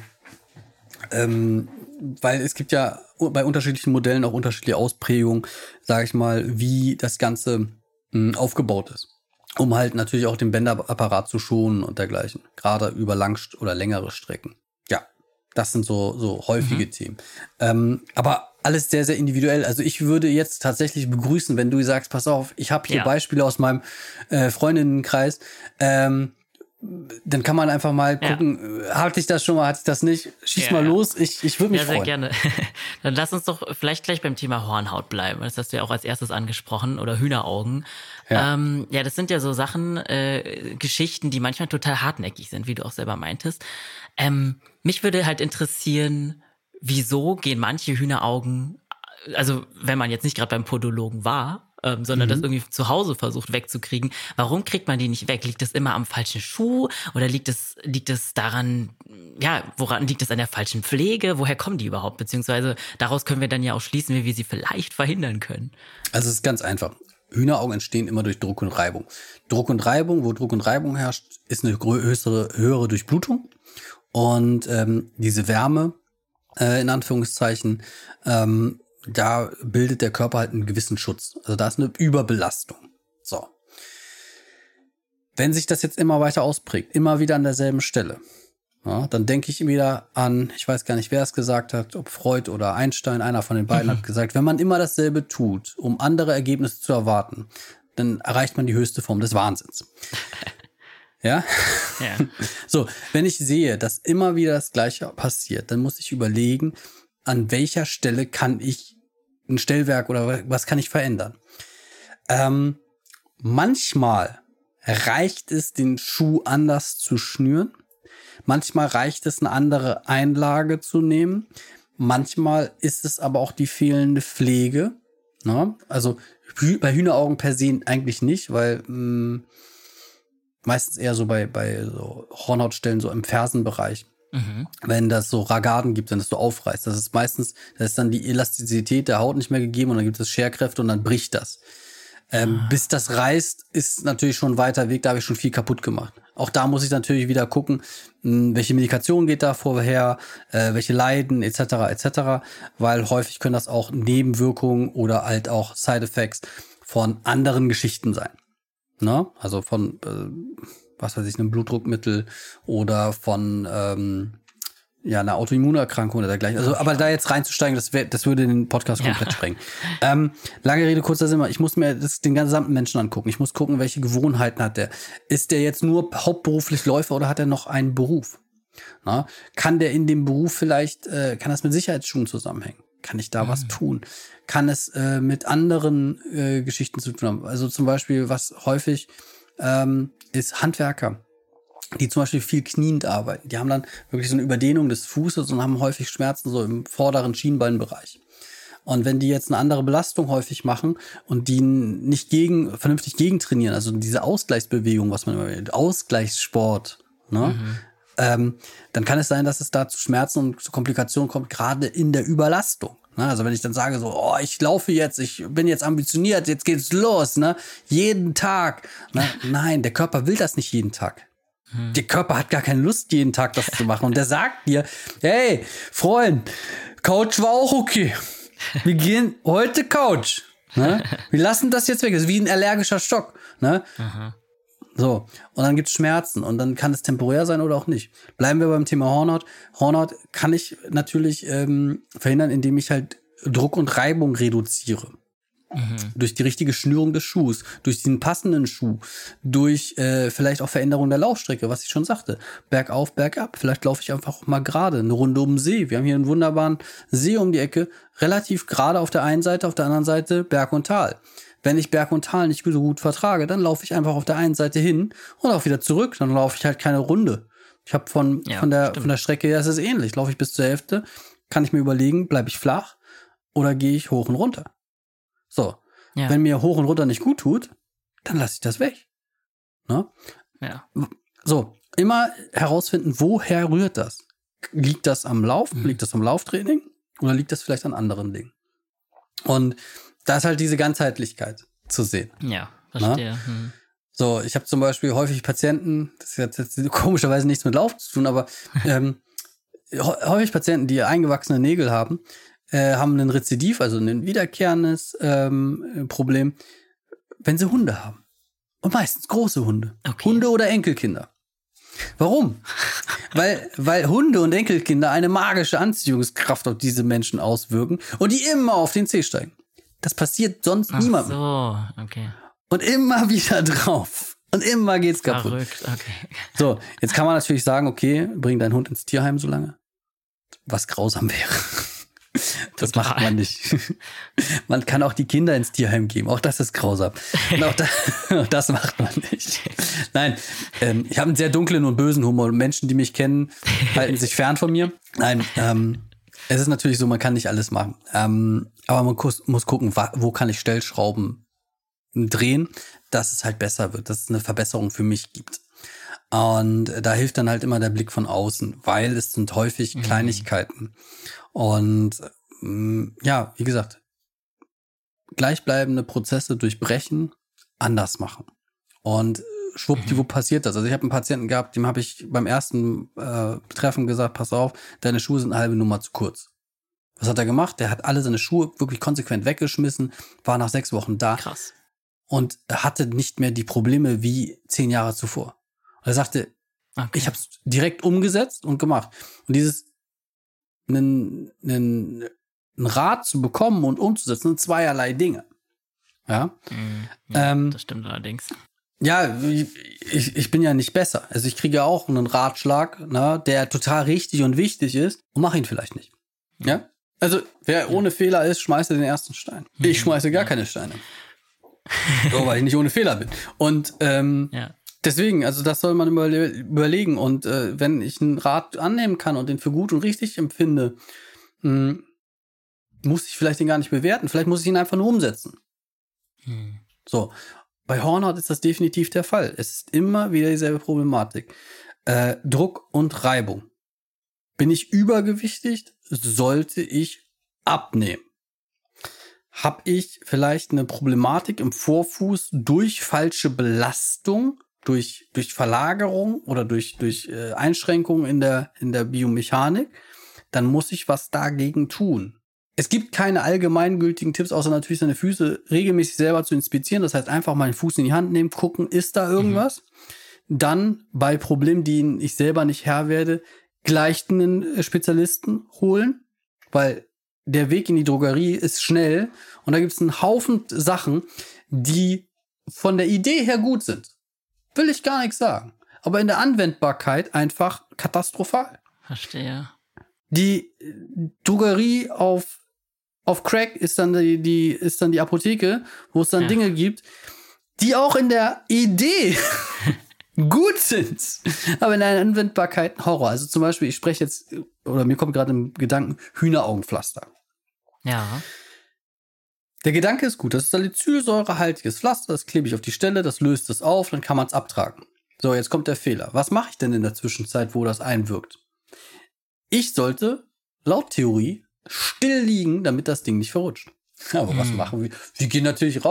Weil es gibt ja bei unterschiedlichen Modellen auch unterschiedliche Ausprägungen, sage ich mal, wie das Ganze aufgebaut ist. Um halt natürlich auch den Bänderapparat zu schonen und dergleichen. Gerade über oder längere Strecken. Ja, das sind so häufige Themen. Aber alles sehr, sehr individuell. Also ich würde jetzt tatsächlich begrüßen, wenn du sagst, pass auf, ich habe hier Beispiele aus meinem Freundinnenkreis. Dann kann man einfach mal gucken, hatte ich das schon mal, hatte ich das nicht? Schieß mal los, ich würde mich freuen. Ja, sehr gerne. Dann lass uns doch vielleicht gleich beim Thema Hornhaut bleiben. Das hast du ja auch als erstes angesprochen. Oder Hühneraugen. Ja, das sind ja so Sachen, Geschichten, die manchmal total hartnäckig sind, wie du auch selber meintest. Mich würde halt interessieren, wieso gehen manche Hühneraugen, also wenn man jetzt nicht gerade beim Podologen war, sondern das irgendwie zu Hause versucht wegzukriegen, warum kriegt man die nicht weg? Liegt das immer am falschen Schuh oder liegt es daran, woran liegt es an der falschen Pflege? Woher kommen die überhaupt? Beziehungsweise daraus können wir dann ja auch schließen, wie wir sie vielleicht verhindern können. Also es ist ganz einfach. Hühneraugen entstehen immer durch Druck und Reibung. Druck und Reibung, wo Druck und Reibung herrscht, ist eine höhere Durchblutung. Und diese Wärme, in Anführungszeichen, da bildet der Körper halt einen gewissen Schutz. Also da ist eine Überbelastung. So. Wenn sich das jetzt immer weiter ausprägt, immer wieder an derselben Stelle, dann denke ich wieder an, ich weiß gar nicht, wer es gesagt hat, ob Freud oder Einstein, einer von den beiden hat gesagt, wenn man immer dasselbe tut, um andere Ergebnisse zu erwarten, dann erreicht man die höchste Form des Wahnsinns. Ja? So, wenn ich sehe, dass immer wieder das Gleiche passiert, dann muss ich überlegen, an welcher Stelle kann ich ein Stellwerk oder was kann ich verändern? Manchmal reicht es, den Schuh anders zu schnüren. Manchmal reicht es, eine andere Einlage zu nehmen. Manchmal ist es aber auch die fehlende Pflege. Ne? Also bei Hühneraugen per se eigentlich nicht, weil meistens eher so bei so Hornhautstellen, so im Fersenbereich. Wenn das so Ragaden gibt, wenn das so aufreißt. Da ist dann die Elastizität der Haut nicht mehr gegeben und dann gibt es Scherkräfte und dann bricht das. Bis das reißt, ist natürlich schon ein weiter Weg, da habe ich schon viel kaputt gemacht. Auch da muss ich natürlich wieder gucken, welche Medikation geht da vorher, welche Leiden etc., weil häufig können das auch Nebenwirkungen oder halt auch Side-Effects von anderen Geschichten sein. Ne? Also von was weiß ich, einem Blutdruckmittel oder von einer Autoimmunerkrankung oder dergleichen. Also, aber da jetzt reinzusteigen, das würde den Podcast komplett sprengen. Lange Rede, kurzer Sinn, ich muss mir den gesamten Menschen angucken. Ich muss gucken, welche Gewohnheiten hat der. Ist der jetzt nur hauptberuflich Läufer oder hat er noch einen Beruf? Na? Kann der in dem Beruf vielleicht, kann das mit Sicherheitsschuhen zusammenhängen? Kann ich da was tun? Kann es mit anderen Geschichten zu tun haben? Also zum Beispiel, was häufig ist Handwerker, die zum Beispiel viel kniend arbeiten. Die haben dann wirklich so eine Überdehnung des Fußes und haben häufig Schmerzen so im vorderen Schienbeinbereich. Und wenn die jetzt eine andere Belastung häufig machen und die nicht vernünftig gegentrainieren, also diese Ausgleichsbewegung, was man immer will, Ausgleichssport, ne? Dann kann es sein, dass es da zu Schmerzen und zu Komplikationen kommt, gerade in der Überlastung. Also wenn ich dann sage so, ich laufe jetzt, ich bin jetzt ambitioniert, jetzt geht's los, ne? Jeden Tag. Ne? Nein, der Körper will das nicht jeden Tag. Der Körper hat gar keine Lust, jeden Tag das zu machen. Und der sagt dir, hey, Freund, Couch war auch okay. Wir gehen heute Couch. Ne? Wir lassen das jetzt weg. Das ist wie ein allergischer Schock. Ne? So, und dann gibt's Schmerzen und dann kann es temporär sein oder auch nicht. Bleiben wir beim Thema Hornhaut. Hornhaut kann ich natürlich verhindern, indem ich halt Druck und Reibung reduziere. Durch die richtige Schnürung des Schuhs, durch den passenden Schuh, durch vielleicht auch Veränderung der Laufstrecke, was ich schon sagte. Bergauf, bergab. Vielleicht laufe ich einfach auch mal gerade eine Runde um den See. Wir haben hier einen wunderbaren See um die Ecke, relativ gerade auf der einen Seite, auf der anderen Seite Berg und Tal. Wenn ich Berg und Tal nicht so gut vertrage, dann laufe ich einfach auf der einen Seite hin und auch wieder zurück. Dann laufe ich halt keine Runde. Ich habe von der Strecke her, das ist ähnlich. Laufe ich bis zur Hälfte, kann ich mir überlegen, bleibe ich flach oder gehe ich hoch und runter. So, wenn mir hoch und runter nicht gut tut, dann lasse ich das weg. Ne? Ja. So, immer herausfinden, woher rührt das? Liegt das am Laufen? Liegt das am Lauftraining? Oder liegt das vielleicht an anderen Dingen? Und da ist halt diese Ganzheitlichkeit zu sehen. Ja, verstehe. So, ich habe zum Beispiel häufig Patienten, das hat jetzt komischerweise nichts mit Laufen zu tun, aber häufig Patienten, die eingewachsene Nägel haben ein Rezidiv, also ein wiederkehrendes Problem, wenn sie Hunde haben. Und meistens große Hunde. Okay. Hunde oder Enkelkinder. Warum? weil Hunde und Enkelkinder eine magische Anziehungskraft auf diese Menschen auswirken und die immer auf den Zeh steigen. Das passiert sonst niemandem. So, okay. Und immer wieder drauf. Und immer geht's kaputt. Verrückt, okay. So, jetzt kann man natürlich sagen, okay, bring deinen Hund ins Tierheim so lange. Was grausam wäre. Das macht man nicht. Man kann auch die Kinder ins Tierheim geben. Auch das ist grausam. Und auch das macht man nicht. Nein, ich habe einen sehr dunklen und bösen Humor. Menschen, die mich kennen, halten sich fern von mir. Nein, es ist natürlich so, man kann nicht alles machen. Aber man muss gucken, wo kann ich Stellschrauben drehen, dass es halt besser wird, dass es eine Verbesserung für mich gibt. Und da hilft dann halt immer der Blick von außen, weil es sind häufig Kleinigkeiten. Und ja, wie gesagt, gleichbleibende Prozesse durchbrechen, anders machen. Und schwuppdiwupp passiert das. Also ich habe einen Patienten gehabt, dem habe ich beim ersten Treffen gesagt, pass auf, deine Schuhe sind eine halbe Nummer zu kurz. Was hat er gemacht? Der hat alle seine Schuhe wirklich konsequent weggeschmissen, war nach 6 Wochen da. Krass. Und hatte nicht mehr die Probleme wie 10 Jahre zuvor. Und er sagte, ich habe es direkt umgesetzt und gemacht. Und dieses einen Rat zu bekommen und umzusetzen, sind zweierlei Dinge. Ja, das stimmt allerdings. Ja, ich bin ja nicht besser. Also ich kriege auch einen Ratschlag, ne, der total richtig und wichtig ist und mache ihn vielleicht nicht. Ja? Also wer ohne Fehler ist, schmeiße den ersten Stein. Ich schmeiße gar keine Steine. So, weil ich nicht ohne Fehler bin. Und deswegen, also das soll man überlegen. Und wenn ich einen Rat annehmen kann und den für gut und richtig empfinde, muss ich vielleicht den gar nicht bewerten. Vielleicht muss ich ihn einfach nur umsetzen. So, bei Hornhaut ist das definitiv der Fall. Es ist immer wieder dieselbe Problematik. Druck und Reibung. Bin ich übergewichtig, sollte ich abnehmen. Habe ich vielleicht eine Problematik im Vorfuß durch falsche Belastung, durch Verlagerung oder durch Einschränkungen in der Biomechanik, dann muss ich was dagegen tun. Es gibt keine allgemeingültigen Tipps, außer natürlich seine Füße regelmäßig selber zu inspizieren. Das heißt, einfach mal den Fuß in die Hand nehmen, gucken, ist da irgendwas? Dann bei Problemen, denen ich selber nicht Herr werde, gleich einen Spezialisten holen, weil der Weg in die Drogerie ist schnell und da gibt es einen Haufen Sachen, die von der Idee her gut sind. Will ich gar nichts sagen. Aber in der Anwendbarkeit einfach katastrophal. Verstehe. Die Drogerie auf Crack ist dann die Apotheke, wo es dann Dinge gibt, die auch in der Idee gut sind, aber in der Anwendbarkeit Horror. Also zum Beispiel, ich spreche jetzt, oder mir kommt gerade im Gedanken, Hühneraugenpflaster. Ja. Der Gedanke ist gut, das ist salicylsäurehaltiges Pflaster, das klebe ich auf die Stelle, das löst es auf, dann kann man es abtragen. So, jetzt kommt der Fehler. Was mache ich denn in der Zwischenzeit, wo das einwirkt? Ich sollte, laut Theorie, still liegen, damit das Ding nicht verrutscht. Aber was machen wir? Wir gehen natürlich raus.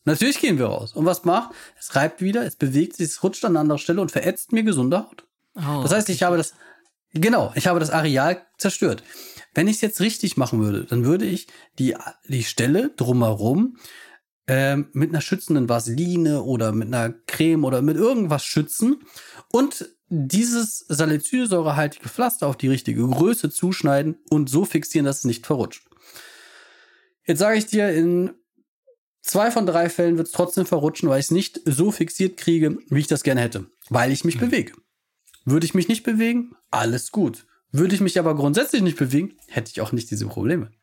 Natürlich gehen wir raus. Und was macht? Es reibt wieder, es bewegt sich, es rutscht an eine andere Stelle und verätzt mir gesunde Haut. Oh, das heißt, ich habe das Areal zerstört. Wenn ich es jetzt richtig machen würde, dann würde ich die Stelle drumherum mit einer schützenden Vaseline oder mit einer Creme oder mit irgendwas schützen und dieses salicylsäurehaltige Pflaster auf die richtige Größe zuschneiden und so fixieren, dass es nicht verrutscht. Jetzt sage ich dir, in 2 von 3 Fällen wird es trotzdem verrutschen, weil ich es nicht so fixiert kriege, wie ich das gerne hätte, weil ich mich bewege. Würde ich mich nicht bewegen, alles gut. Würde ich mich aber grundsätzlich nicht bewegen, hätte ich auch nicht diese Probleme.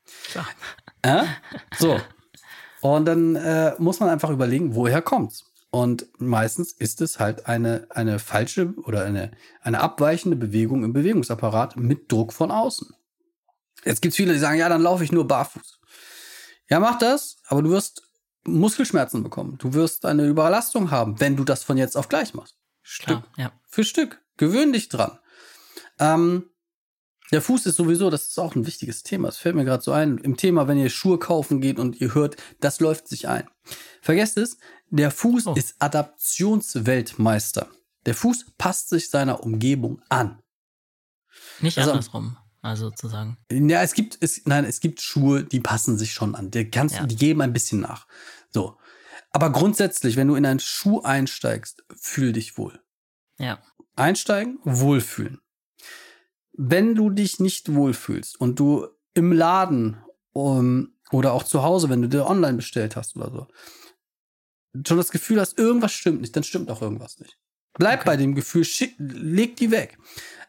So. Und dann muss man einfach überlegen, woher kommt's? Und meistens ist es halt eine falsche oder eine abweichende Bewegung im Bewegungsapparat mit Druck von außen. Jetzt gibt's viele, die sagen, ja, dann laufe ich nur barfuß. Ja, mach das, aber du wirst Muskelschmerzen bekommen. Du wirst eine Überlastung haben, wenn du das von jetzt auf gleich machst. Stück für Stück. Gewöhn dich dran. Der Fuß ist sowieso, das ist auch ein wichtiges Thema. Es fällt mir gerade so ein, im Thema, wenn ihr Schuhe kaufen geht und ihr hört, das läuft sich ein. Vergesst es, der Fuß ist Adaptionsweltmeister. Der Fuß passt sich seiner Umgebung an. Nicht andersrum, also sozusagen. Ja, es gibt Schuhe, die passen sich schon an. Die geben ein bisschen nach. So. Aber grundsätzlich, wenn du in einen Schuh einsteigst, fühl dich wohl. Ja. Einsteigen, wohlfühlen. Wenn du dich nicht wohlfühlst und du im Laden oder auch zu Hause, wenn du dir online bestellt hast oder so, schon das Gefühl hast, irgendwas stimmt nicht, dann stimmt auch irgendwas nicht. Bleib bei dem Gefühl, leg die weg.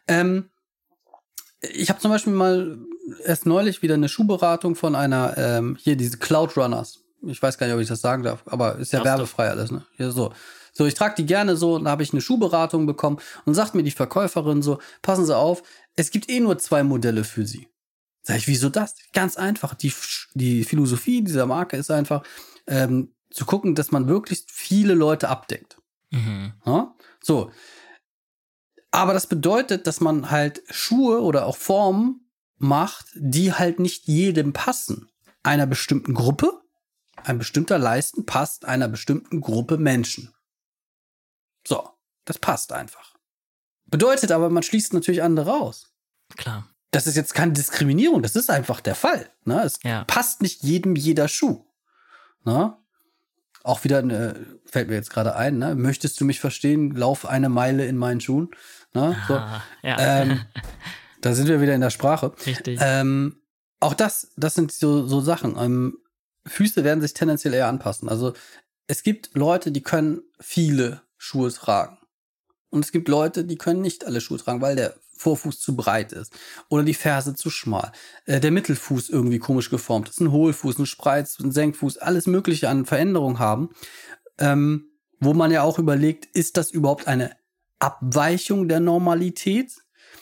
Ich habe zum Beispiel mal erst neulich wieder eine Schuhberatung von einer, hier diese Cloud Runners. Ich weiß gar nicht, ob ich das sagen darf, aber ist ja werbefrei alles, ne? Ja, so, ich trage die gerne so, und da habe ich eine Schuhberatung bekommen und sagt mir die Verkäuferin so, passen Sie auf, es gibt nur 2 Modelle für Sie. Sag ich, wieso das? Ganz einfach. Die Philosophie dieser Marke ist einfach, zu gucken, dass man wirklich viele Leute abdeckt. Mhm. Ja? So. Aber das bedeutet, dass man halt Schuhe oder auch Formen macht, die halt nicht jedem passen. Einer bestimmten Gruppe, ein bestimmter Leisten passt einer bestimmten Gruppe Menschen. So, das passt einfach. Bedeutet aber, man schließt natürlich andere aus. Klar. Das ist jetzt keine Diskriminierung, das ist einfach der Fall. Ne? Es passt nicht jedem jeder Schuh. Ne? Auch wieder, fällt mir jetzt gerade ein, ne? Möchtest du mich verstehen? Lauf 1 Meile in meinen Schuhen. Ne? So. Da sind wir wieder in der Sprache. Richtig. Auch das sind so Sachen. Füße werden sich tendenziell eher anpassen. Also es gibt Leute, die können viele Schuhe tragen. Und es gibt Leute, die können nicht alle Schuhe tragen, weil der Vorfuß zu breit ist oder die Ferse zu schmal. Der Mittelfuß irgendwie komisch geformt ist. Ein Hohlfuß, ein Spreiz, ein Senkfuß, alles Mögliche an Veränderungen haben. Wo man ja auch überlegt, ist das überhaupt eine Abweichung der Normalität?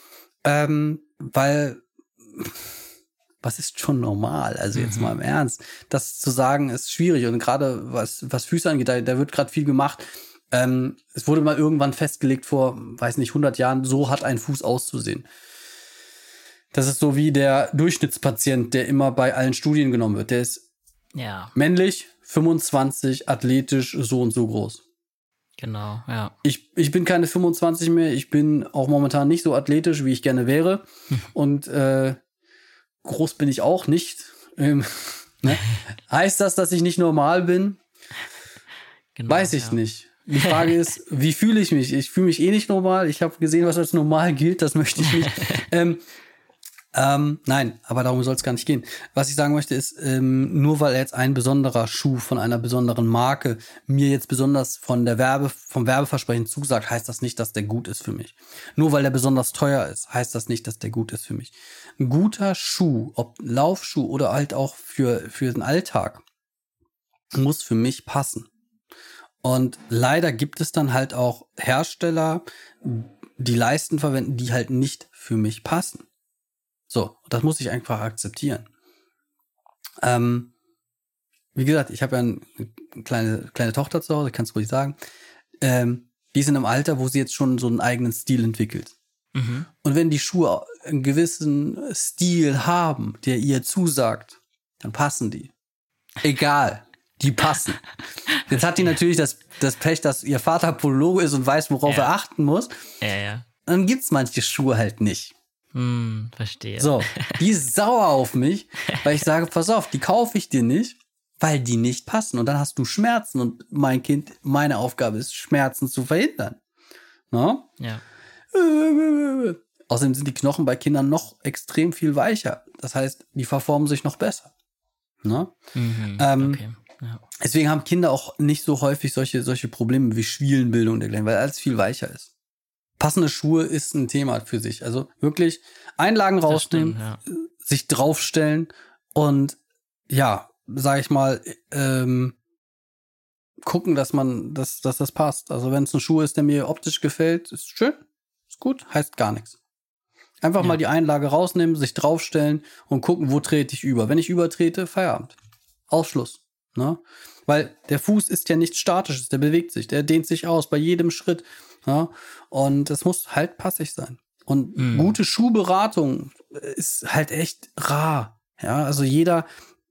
Weil was ist schon normal? Also jetzt mal im Ernst. Das zu sagen ist schwierig. Und gerade was Füße angeht, da wird gerade viel gemacht. Es wurde mal irgendwann festgelegt vor, weiß nicht, 100 Jahren, so hat ein Fuß auszusehen. Das ist so wie der Durchschnittspatient, der immer bei allen Studien genommen wird. Der ist männlich, 25, athletisch, so und so groß. Genau, ja. Ich bin keine 25 mehr. Ich bin auch momentan nicht so athletisch, wie ich gerne wäre. Und groß bin ich auch nicht. Ne? Heißt das, dass ich nicht normal bin? Genau, weiß ich nicht. Die Frage ist, wie fühle ich mich? Ich fühle mich eh nicht normal. Ich habe gesehen, was als normal gilt. Das möchte ich nicht. Nein, aber darum soll es gar nicht gehen. Was ich sagen möchte ist, nur weil jetzt ein besonderer Schuh von einer besonderen Marke mir jetzt besonders vom Werbeversprechen zusagt, heißt das nicht, dass der gut ist für mich. Nur weil der besonders teuer ist, heißt das nicht, dass der gut ist für mich. Ein guter Schuh, ob Laufschuh oder halt auch für den Alltag, muss für mich passen. Und leider gibt es dann halt auch Hersteller, die Leisten verwenden, die halt nicht für mich passen. So, das muss ich einfach akzeptieren. Wie gesagt, ich habe ja eine kleine Tochter zu Hause, kannst du ruhig sagen. Die ist in einem Alter, wo sie jetzt schon so einen eigenen Stil entwickelt. Mhm. Und wenn die Schuhe einen gewissen Stil haben, der ihr zusagt, dann passen die. Egal. Die passen. Jetzt hat die natürlich das Pech, dass ihr Vater Polologe ist und weiß, worauf er achten muss. Ja. Dann gibt's manche Schuhe halt nicht. Verstehe. So, die ist sauer auf mich, weil ich sage, pass auf, die kaufe ich dir nicht, weil die nicht passen. Und dann hast du Schmerzen. Und mein Kind, meine Aufgabe ist, Schmerzen zu verhindern. Na? Ja. Außerdem sind die Knochen bei Kindern noch extrem viel weicher. Das heißt, die verformen sich noch besser. Na? Okay. Ja. Deswegen haben Kinder auch nicht so häufig solche Probleme wie Schwielenbildung und dergleichen, weil alles viel weicher ist. Passende Schuhe ist ein Thema für sich. Also wirklich Einlagen rausnehmen, sich draufstellen und ja, sag ich mal, gucken, dass das passt. Also wenn es ein Schuh ist, der mir optisch gefällt, ist schön, ist gut, heißt gar nichts. Einfach mal die Einlage rausnehmen, sich draufstellen und gucken, wo trete ich über. Wenn ich übertrete, Feierabend. Ausschluss. Ne? Weil der Fuß ist ja nichts Statisches, der bewegt sich, der dehnt sich aus bei jedem Schritt. Ja? Und es muss halt passig sein. Und gute Schuhberatung ist halt echt rar. Ja, also jeder,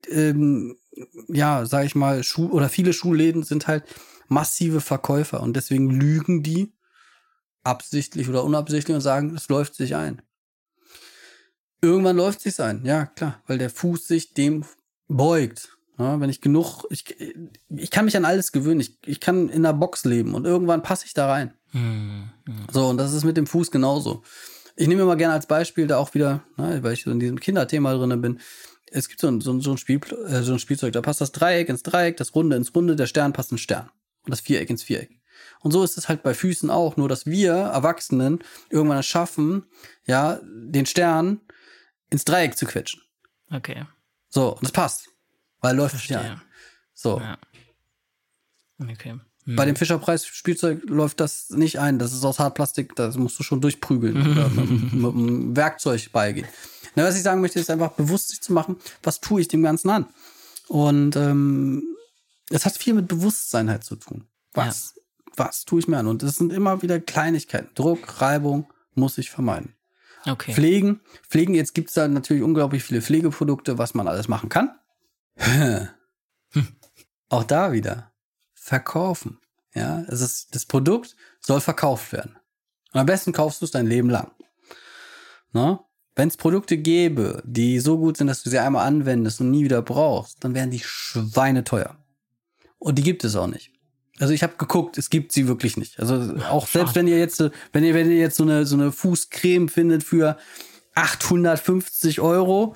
sag ich mal, viele Schuhläden sind halt massive Verkäufer und deswegen lügen die absichtlich oder unabsichtlich und sagen, es läuft sich ein. Irgendwann läuft es sich ein, ja klar, weil der Fuß sich dem beugt. Ja, wenn ich kann mich an alles gewöhnen. Ich kann in einer Box leben und irgendwann passe ich da rein. So, und das ist mit dem Fuß genauso. Ich nehme mir mal gerne als Beispiel da auch wieder, weil ich so in diesem Kinderthema drin bin. Es gibt so ein Spielzeug, da passt das Dreieck ins Dreieck, das Runde ins Runde, der Stern passt ins Stern und das Viereck ins Viereck. Und so ist es halt bei Füßen auch, nur dass wir Erwachsenen irgendwann es schaffen, ja, den Stern ins Dreieck zu quetschen. Okay. So, und das passt. Weil läuft es ja ein. So. Ja. Okay. Bei dem Fischerpreis-Spielzeug läuft das nicht ein. Das ist aus Hartplastik, das musst du schon durchprügeln. Oder mit einem Werkzeug beigehen. Na, was ich sagen möchte, ist einfach bewusst sich zu machen, was tue ich dem Ganzen an? Und es hat viel mit Bewusstsein halt zu tun. Was tue ich mir an? Und es sind immer wieder Kleinigkeiten. Druck, Reibung muss ich vermeiden. Okay. Pflegen, jetzt gibt es da natürlich unglaublich viele Pflegeprodukte, was man alles machen kann. Auch da wieder. Verkaufen. Ja, das Produkt soll verkauft werden. Und am besten kaufst du es dein Leben lang. Wenn es Produkte gäbe, die so gut sind, dass du sie einmal anwendest und nie wieder brauchst, dann wären die schweineteuer. Und die gibt es auch nicht. Also ich habe geguckt, es gibt sie wirklich nicht. Also auch selbst wenn ihr jetzt so eine Fußcreme findet für 850 €,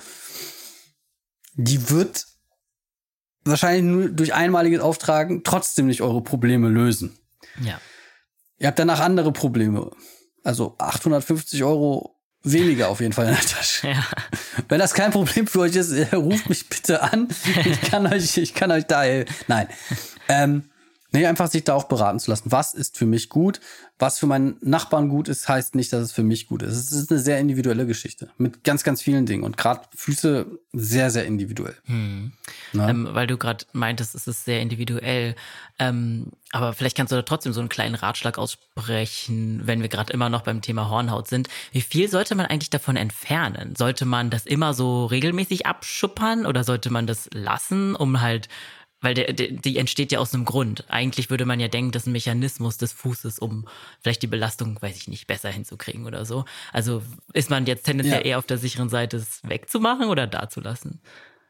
die wird wahrscheinlich nur durch einmaliges Auftragen trotzdem nicht eure Probleme lösen. Ja. Ihr habt danach andere Probleme. Also 850 € weniger auf jeden Fall in der Tasche. Ja. Wenn das kein Problem für euch ist, ruft mich bitte an. Ich kann euch da helfen. Nein. Einfach sich da auch beraten zu lassen. Was ist für mich gut? Was für meinen Nachbarn gut ist, heißt nicht, dass es für mich gut ist. Es ist eine sehr individuelle Geschichte. Mit ganz, ganz vielen Dingen. Und gerade Füße sehr, sehr individuell. Weil du gerade meintest, es ist sehr individuell. Aber vielleicht kannst du da trotzdem so einen kleinen Ratschlag aussprechen, wenn wir gerade immer noch beim Thema Hornhaut sind. Wie viel sollte man eigentlich davon entfernen? Sollte man das immer so regelmäßig abschuppern oder sollte man das lassen, um halt... Weil die entsteht ja aus einem Grund. Eigentlich würde man ja denken, das ist ein Mechanismus des Fußes, um vielleicht die Belastung, weiß ich nicht, besser hinzukriegen oder so. Also ist man jetzt tendenziell eher auf der sicheren Seite, es wegzumachen oder da zu lassen?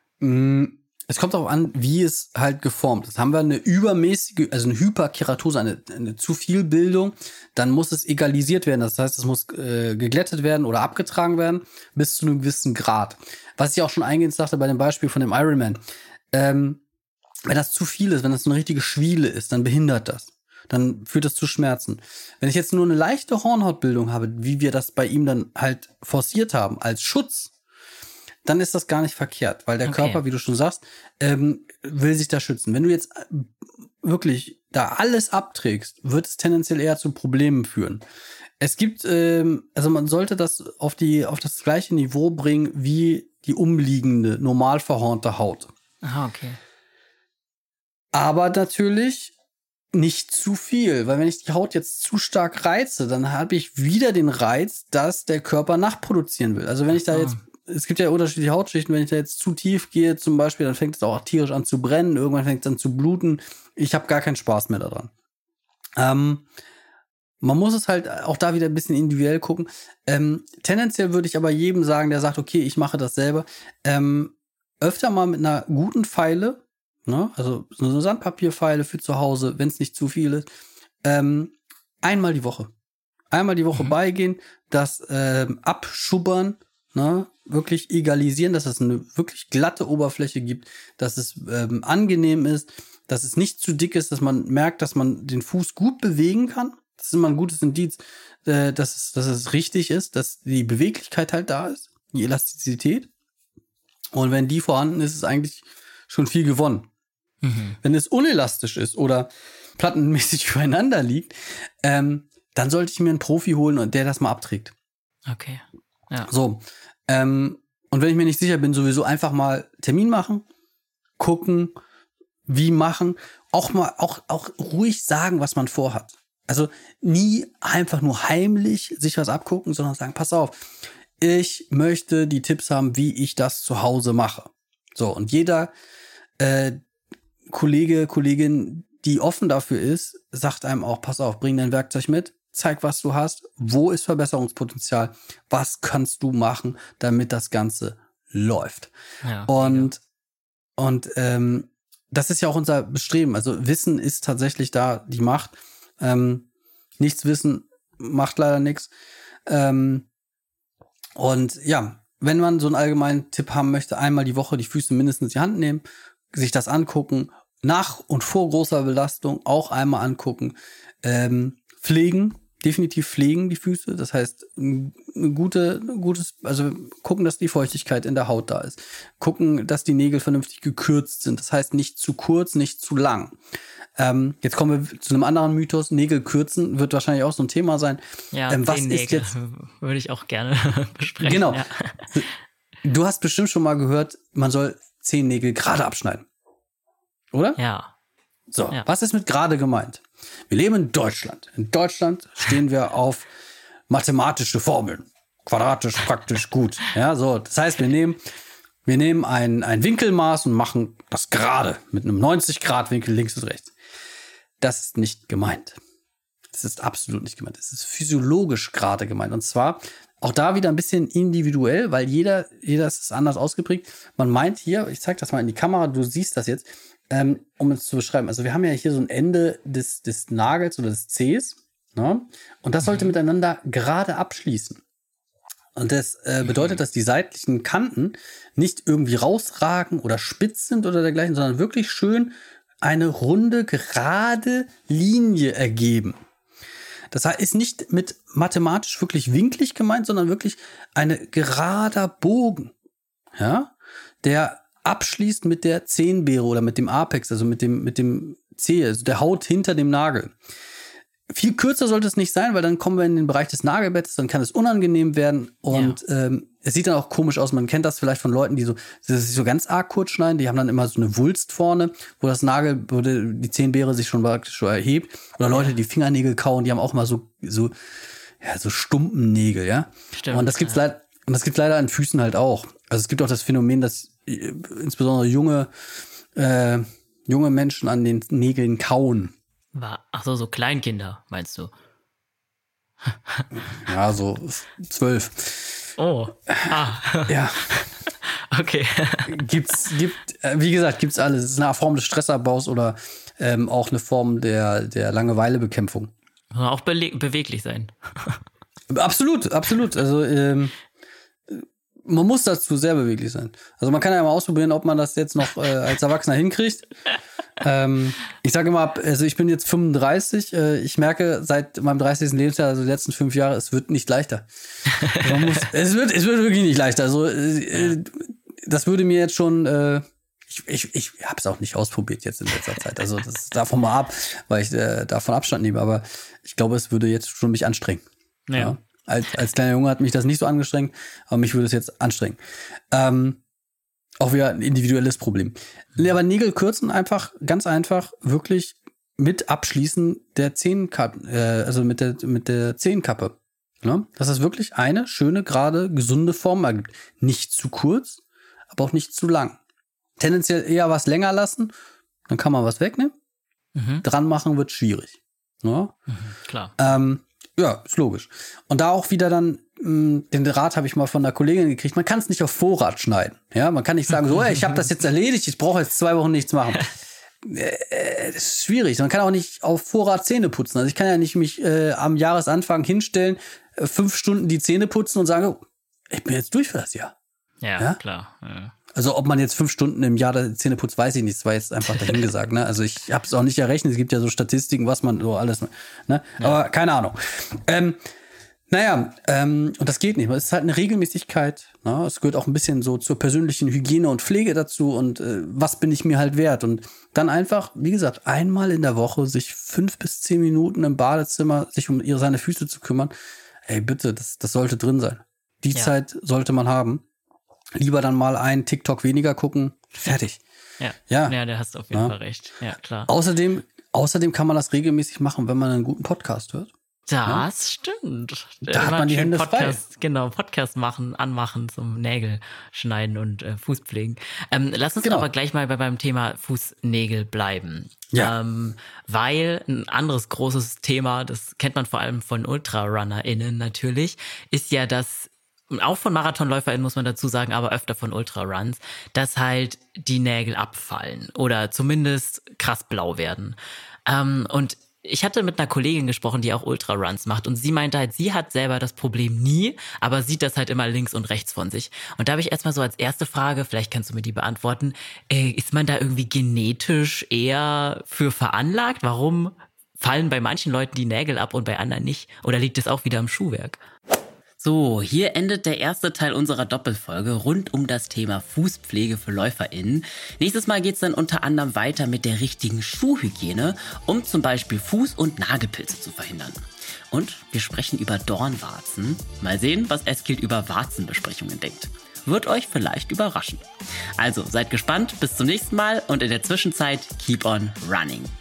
Es kommt darauf an, wie es halt geformt ist. Haben wir eine übermäßige, also eine Hyperkeratose, eine zu viel Bildung, dann muss es egalisiert werden. Das heißt, es muss geglättet werden oder abgetragen werden bis zu einem gewissen Grad. Was ich auch schon eingehend sagte bei dem Beispiel von dem Ironman. Wenn das zu viel ist, wenn das eine richtige Schwiele ist, dann behindert das. Dann führt das zu Schmerzen. Wenn ich jetzt nur eine leichte Hornhautbildung habe, wie wir das bei ihm dann halt forciert haben, als Schutz, dann ist das gar nicht verkehrt, weil der Körper, wie du schon sagst, will sich da schützen. Wenn du jetzt wirklich da alles abträgst, wird es tendenziell eher zu Problemen führen. Es gibt, also man sollte das auf das gleiche Niveau bringen wie die umliegende, normal verhornte Haut. Aha, okay. Aber natürlich nicht zu viel, weil wenn ich die Haut jetzt zu stark reize, dann habe ich wieder den Reiz, dass der Körper nachproduzieren will. Also wenn ich da jetzt es gibt ja unterschiedliche Hautschichten. Wenn ich da jetzt zu tief gehe zum Beispiel, dann fängt es auch tierisch an zu brennen. Irgendwann fängt es an zu bluten. Ich habe gar keinen Spaß mehr daran. Man muss es halt auch da wieder ein bisschen individuell gucken. Tendenziell würde ich aber jedem sagen, der sagt, okay, ich mache das selber, öfter mal mit einer guten Feile, ne? Also so eine Sandpapierfeile für zu Hause, wenn es nicht zu viel ist, einmal die Woche. Einmal die Woche beigehen, das abschubbern, ne? Wirklich egalisieren, dass es eine wirklich glatte Oberfläche gibt, dass es angenehm ist, dass es nicht zu dick ist, dass man merkt, dass man den Fuß gut bewegen kann. Das ist immer ein gutes Indiz, dass es richtig ist, dass die Beweglichkeit halt da ist, die Elastizität. Und wenn die vorhanden ist, ist eigentlich schon viel gewonnen. Wenn es unelastisch ist oder plattenmäßig übereinander liegt, dann sollte ich mir einen Profi holen und der das mal abträgt. Okay. Ja. So. Und wenn ich mir nicht sicher bin, sowieso einfach mal Termin machen, gucken, wie machen, auch ruhig sagen, was man vorhat. Also nie einfach nur heimlich sich was abgucken, sondern sagen, pass auf, ich möchte die Tipps haben, wie ich das zu Hause mache. So, und jeder Kollege, Kollegin, die offen dafür ist, sagt einem auch, pass auf, bring dein Werkzeug mit, zeig, was du hast, wo ist Verbesserungspotenzial, was kannst du machen, damit das Ganze läuft. Ja, und das ist ja auch unser Bestreben. Also Wissen ist tatsächlich da die Macht. Nichts wissen macht leider nichts. Und ja, wenn man so einen allgemeinen Tipp haben möchte, einmal die Woche die Füße mindestens in die Hand nehmen, sich das angucken, nach und vor großer Belastung auch einmal angucken, pflegen, definitiv pflegen die Füße. Das heißt, also gucken, dass die Feuchtigkeit in der Haut da ist. Gucken, dass die Nägel vernünftig gekürzt sind. Das heißt, nicht zu kurz, nicht zu lang. Jetzt kommen wir zu einem anderen Mythos. Nägel kürzen wird wahrscheinlich auch so ein Thema sein. Ja, was ist jetzt? Würde ich auch gerne besprechen. Genau. Ja. Du hast bestimmt schon mal gehört, man soll Zehennägel gerade abschneiden. Oder? Ja. So, Was ist mit gerade gemeint? Wir leben in Deutschland. In Deutschland stehen wir auf mathematische Formeln. Quadratisch, praktisch, gut. Ja, so. Das heißt, wir nehmen ein Winkelmaß und machen das gerade mit einem 90-Grad-Winkel links und rechts. Das ist nicht gemeint. Das ist absolut nicht gemeint. Das ist physiologisch gerade gemeint. Und zwar auch da wieder ein bisschen individuell, weil jeder ist anders ausgeprägt. Man meint hier, ich zeige das mal in die Kamera, du siehst das jetzt, um es zu beschreiben. Also wir haben ja hier so ein Ende des Nagels oder des Zehs, ne? Und das sollte miteinander gerade abschließen. Und das bedeutet, dass die seitlichen Kanten nicht irgendwie rausragen oder spitz sind oder dergleichen, sondern wirklich schön eine runde, gerade Linie ergeben. Das ist nicht mit mathematisch wirklich winklig gemeint, sondern wirklich ein gerader Bogen, ja, der abschließt mit der Zehenbeere oder mit dem Apex, also mit dem Zehe, also der Haut hinter dem Nagel. Viel kürzer sollte es nicht sein, weil dann kommen wir in den Bereich des Nagelbetts, dann kann es unangenehm werden und es sieht dann auch komisch aus. Man kennt das vielleicht von Leuten, die sich so ganz arg kurz schneiden, die haben dann immer so eine Wulst vorne, wo die Zehenbeere sich schon praktisch so erhebt. Oder Leute, die Fingernägel kauen, die haben auch mal so stumpen Nägel, ja. Stimmt, und das gibt's leider an Füßen halt auch. Also es gibt auch das Phänomen, dass insbesondere junge Menschen an den Nägeln kauen. Ach so Kleinkinder, meinst du? Ja, so 12. Oh. Ja. Okay. Wie gesagt, gibt's alles. Es ist eine Form des Stressabbaus oder auch eine Form der Langeweilebekämpfung. Kann auch beweglich sein. Absolut. Also man muss dazu sehr beweglich sein. Also man kann ja mal ausprobieren, ob man das jetzt noch als Erwachsener hinkriegt. Ich sage immer, also ich bin jetzt 35, ich merke seit meinem 30. Lebensjahr, also die letzten 5 Jahre, es wird nicht leichter. Es wird wirklich nicht leichter. Also das würde mir jetzt schon, ich habe es auch nicht ausprobiert jetzt in letzter Zeit. Also das ist davon mal ab, weil ich davon Abstand nehme. Aber ich glaube, es würde jetzt schon mich anstrengen. Ja. Als kleiner Junge hat mich das nicht so angestrengt, aber mich würde es jetzt anstrengen. Auch wieder ein individuelles Problem. Aber Nägel kürzen ganz einfach, wirklich mit Abschließen der Zehenkappe, also mit der Zehenkappe. Ne? Dass es wirklich eine schöne, gerade, gesunde Form ergibt. Nicht zu kurz, aber auch nicht zu lang. Tendenziell eher was länger lassen, dann kann man was wegnehmen. Dran machen wird schwierig. Ne? Klar. Ja, ist logisch. Und da auch wieder dann, den Rat habe ich mal von einer Kollegin gekriegt, man kann es nicht auf Vorrat schneiden. Ja, man kann nicht sagen, so, ich habe das jetzt erledigt, ich brauche jetzt 2 Wochen nichts machen. Das ist schwierig. Man kann auch nicht auf Vorrat Zähne putzen. Also ich kann ja nicht mich am Jahresanfang hinstellen, 5 Stunden die Zähne putzen und sagen, oh, ich bin jetzt durch für das Jahr. Ja? Klar. Ja. Also ob man jetzt 5 Stunden im Jahr der Zähne putzt, weiß ich nicht. Das war jetzt einfach dahingesagt. Ne? Also ich habe es auch nicht errechnet. Es gibt ja so Statistiken, was man so alles. Ne? Ja. Aber keine Ahnung. Und das geht nicht. Es ist halt eine Regelmäßigkeit. Ne? Es gehört auch ein bisschen so zur persönlichen Hygiene und Pflege dazu. Und was bin ich mir halt wert? Und dann einfach, wie gesagt, einmal in der Woche sich 5 bis 10 Minuten im Badezimmer sich um seine Füße zu kümmern. Ey, bitte, das sollte drin sein. Die Zeit sollte man haben. Lieber dann mal einen TikTok weniger gucken. Fertig. Ja, da hast du auf jeden Fall recht. Ja, klar. Außerdem kann man das regelmäßig machen, wenn man einen guten Podcast hört. Das stimmt. Da hat man die Hände frei. Genau, Podcast anmachen zum Nägel schneiden und Fußpflegen. Lass uns aber gleich mal beim Thema Fußnägel bleiben. Ja. Weil ein anderes großes Thema, das kennt man vor allem von UltrarunnerInnen natürlich, ist ja das, auch von MarathonläuferInnen muss man dazu sagen, aber öfter von Ultraruns, dass halt die Nägel abfallen oder zumindest krass blau werden. Und ich hatte mit einer Kollegin gesprochen, die auch Ultraruns macht und sie meinte halt, sie hat selber das Problem nie, aber sieht das halt immer links und rechts von sich. Und da habe ich erstmal so als erste Frage, vielleicht kannst du mir die beantworten, ist man da irgendwie genetisch eher für veranlagt? Warum fallen bei manchen Leuten die Nägel ab und bei anderen nicht? Oder liegt es auch wieder am Schuhwerk? So, hier endet der erste Teil unserer Doppelfolge rund um das Thema Fußpflege für LäuferInnen. Nächstes Mal geht's dann unter anderem weiter mit der richtigen Schuhhygiene, um zum Beispiel Fuß- und Nagelpilze zu verhindern. Und wir sprechen über Dornwarzen. Mal sehen, was Eskild über Warzenbesprechungen denkt. Wird euch vielleicht überraschen. Also, seid gespannt, bis zum nächsten Mal und in der Zwischenzeit keep on running.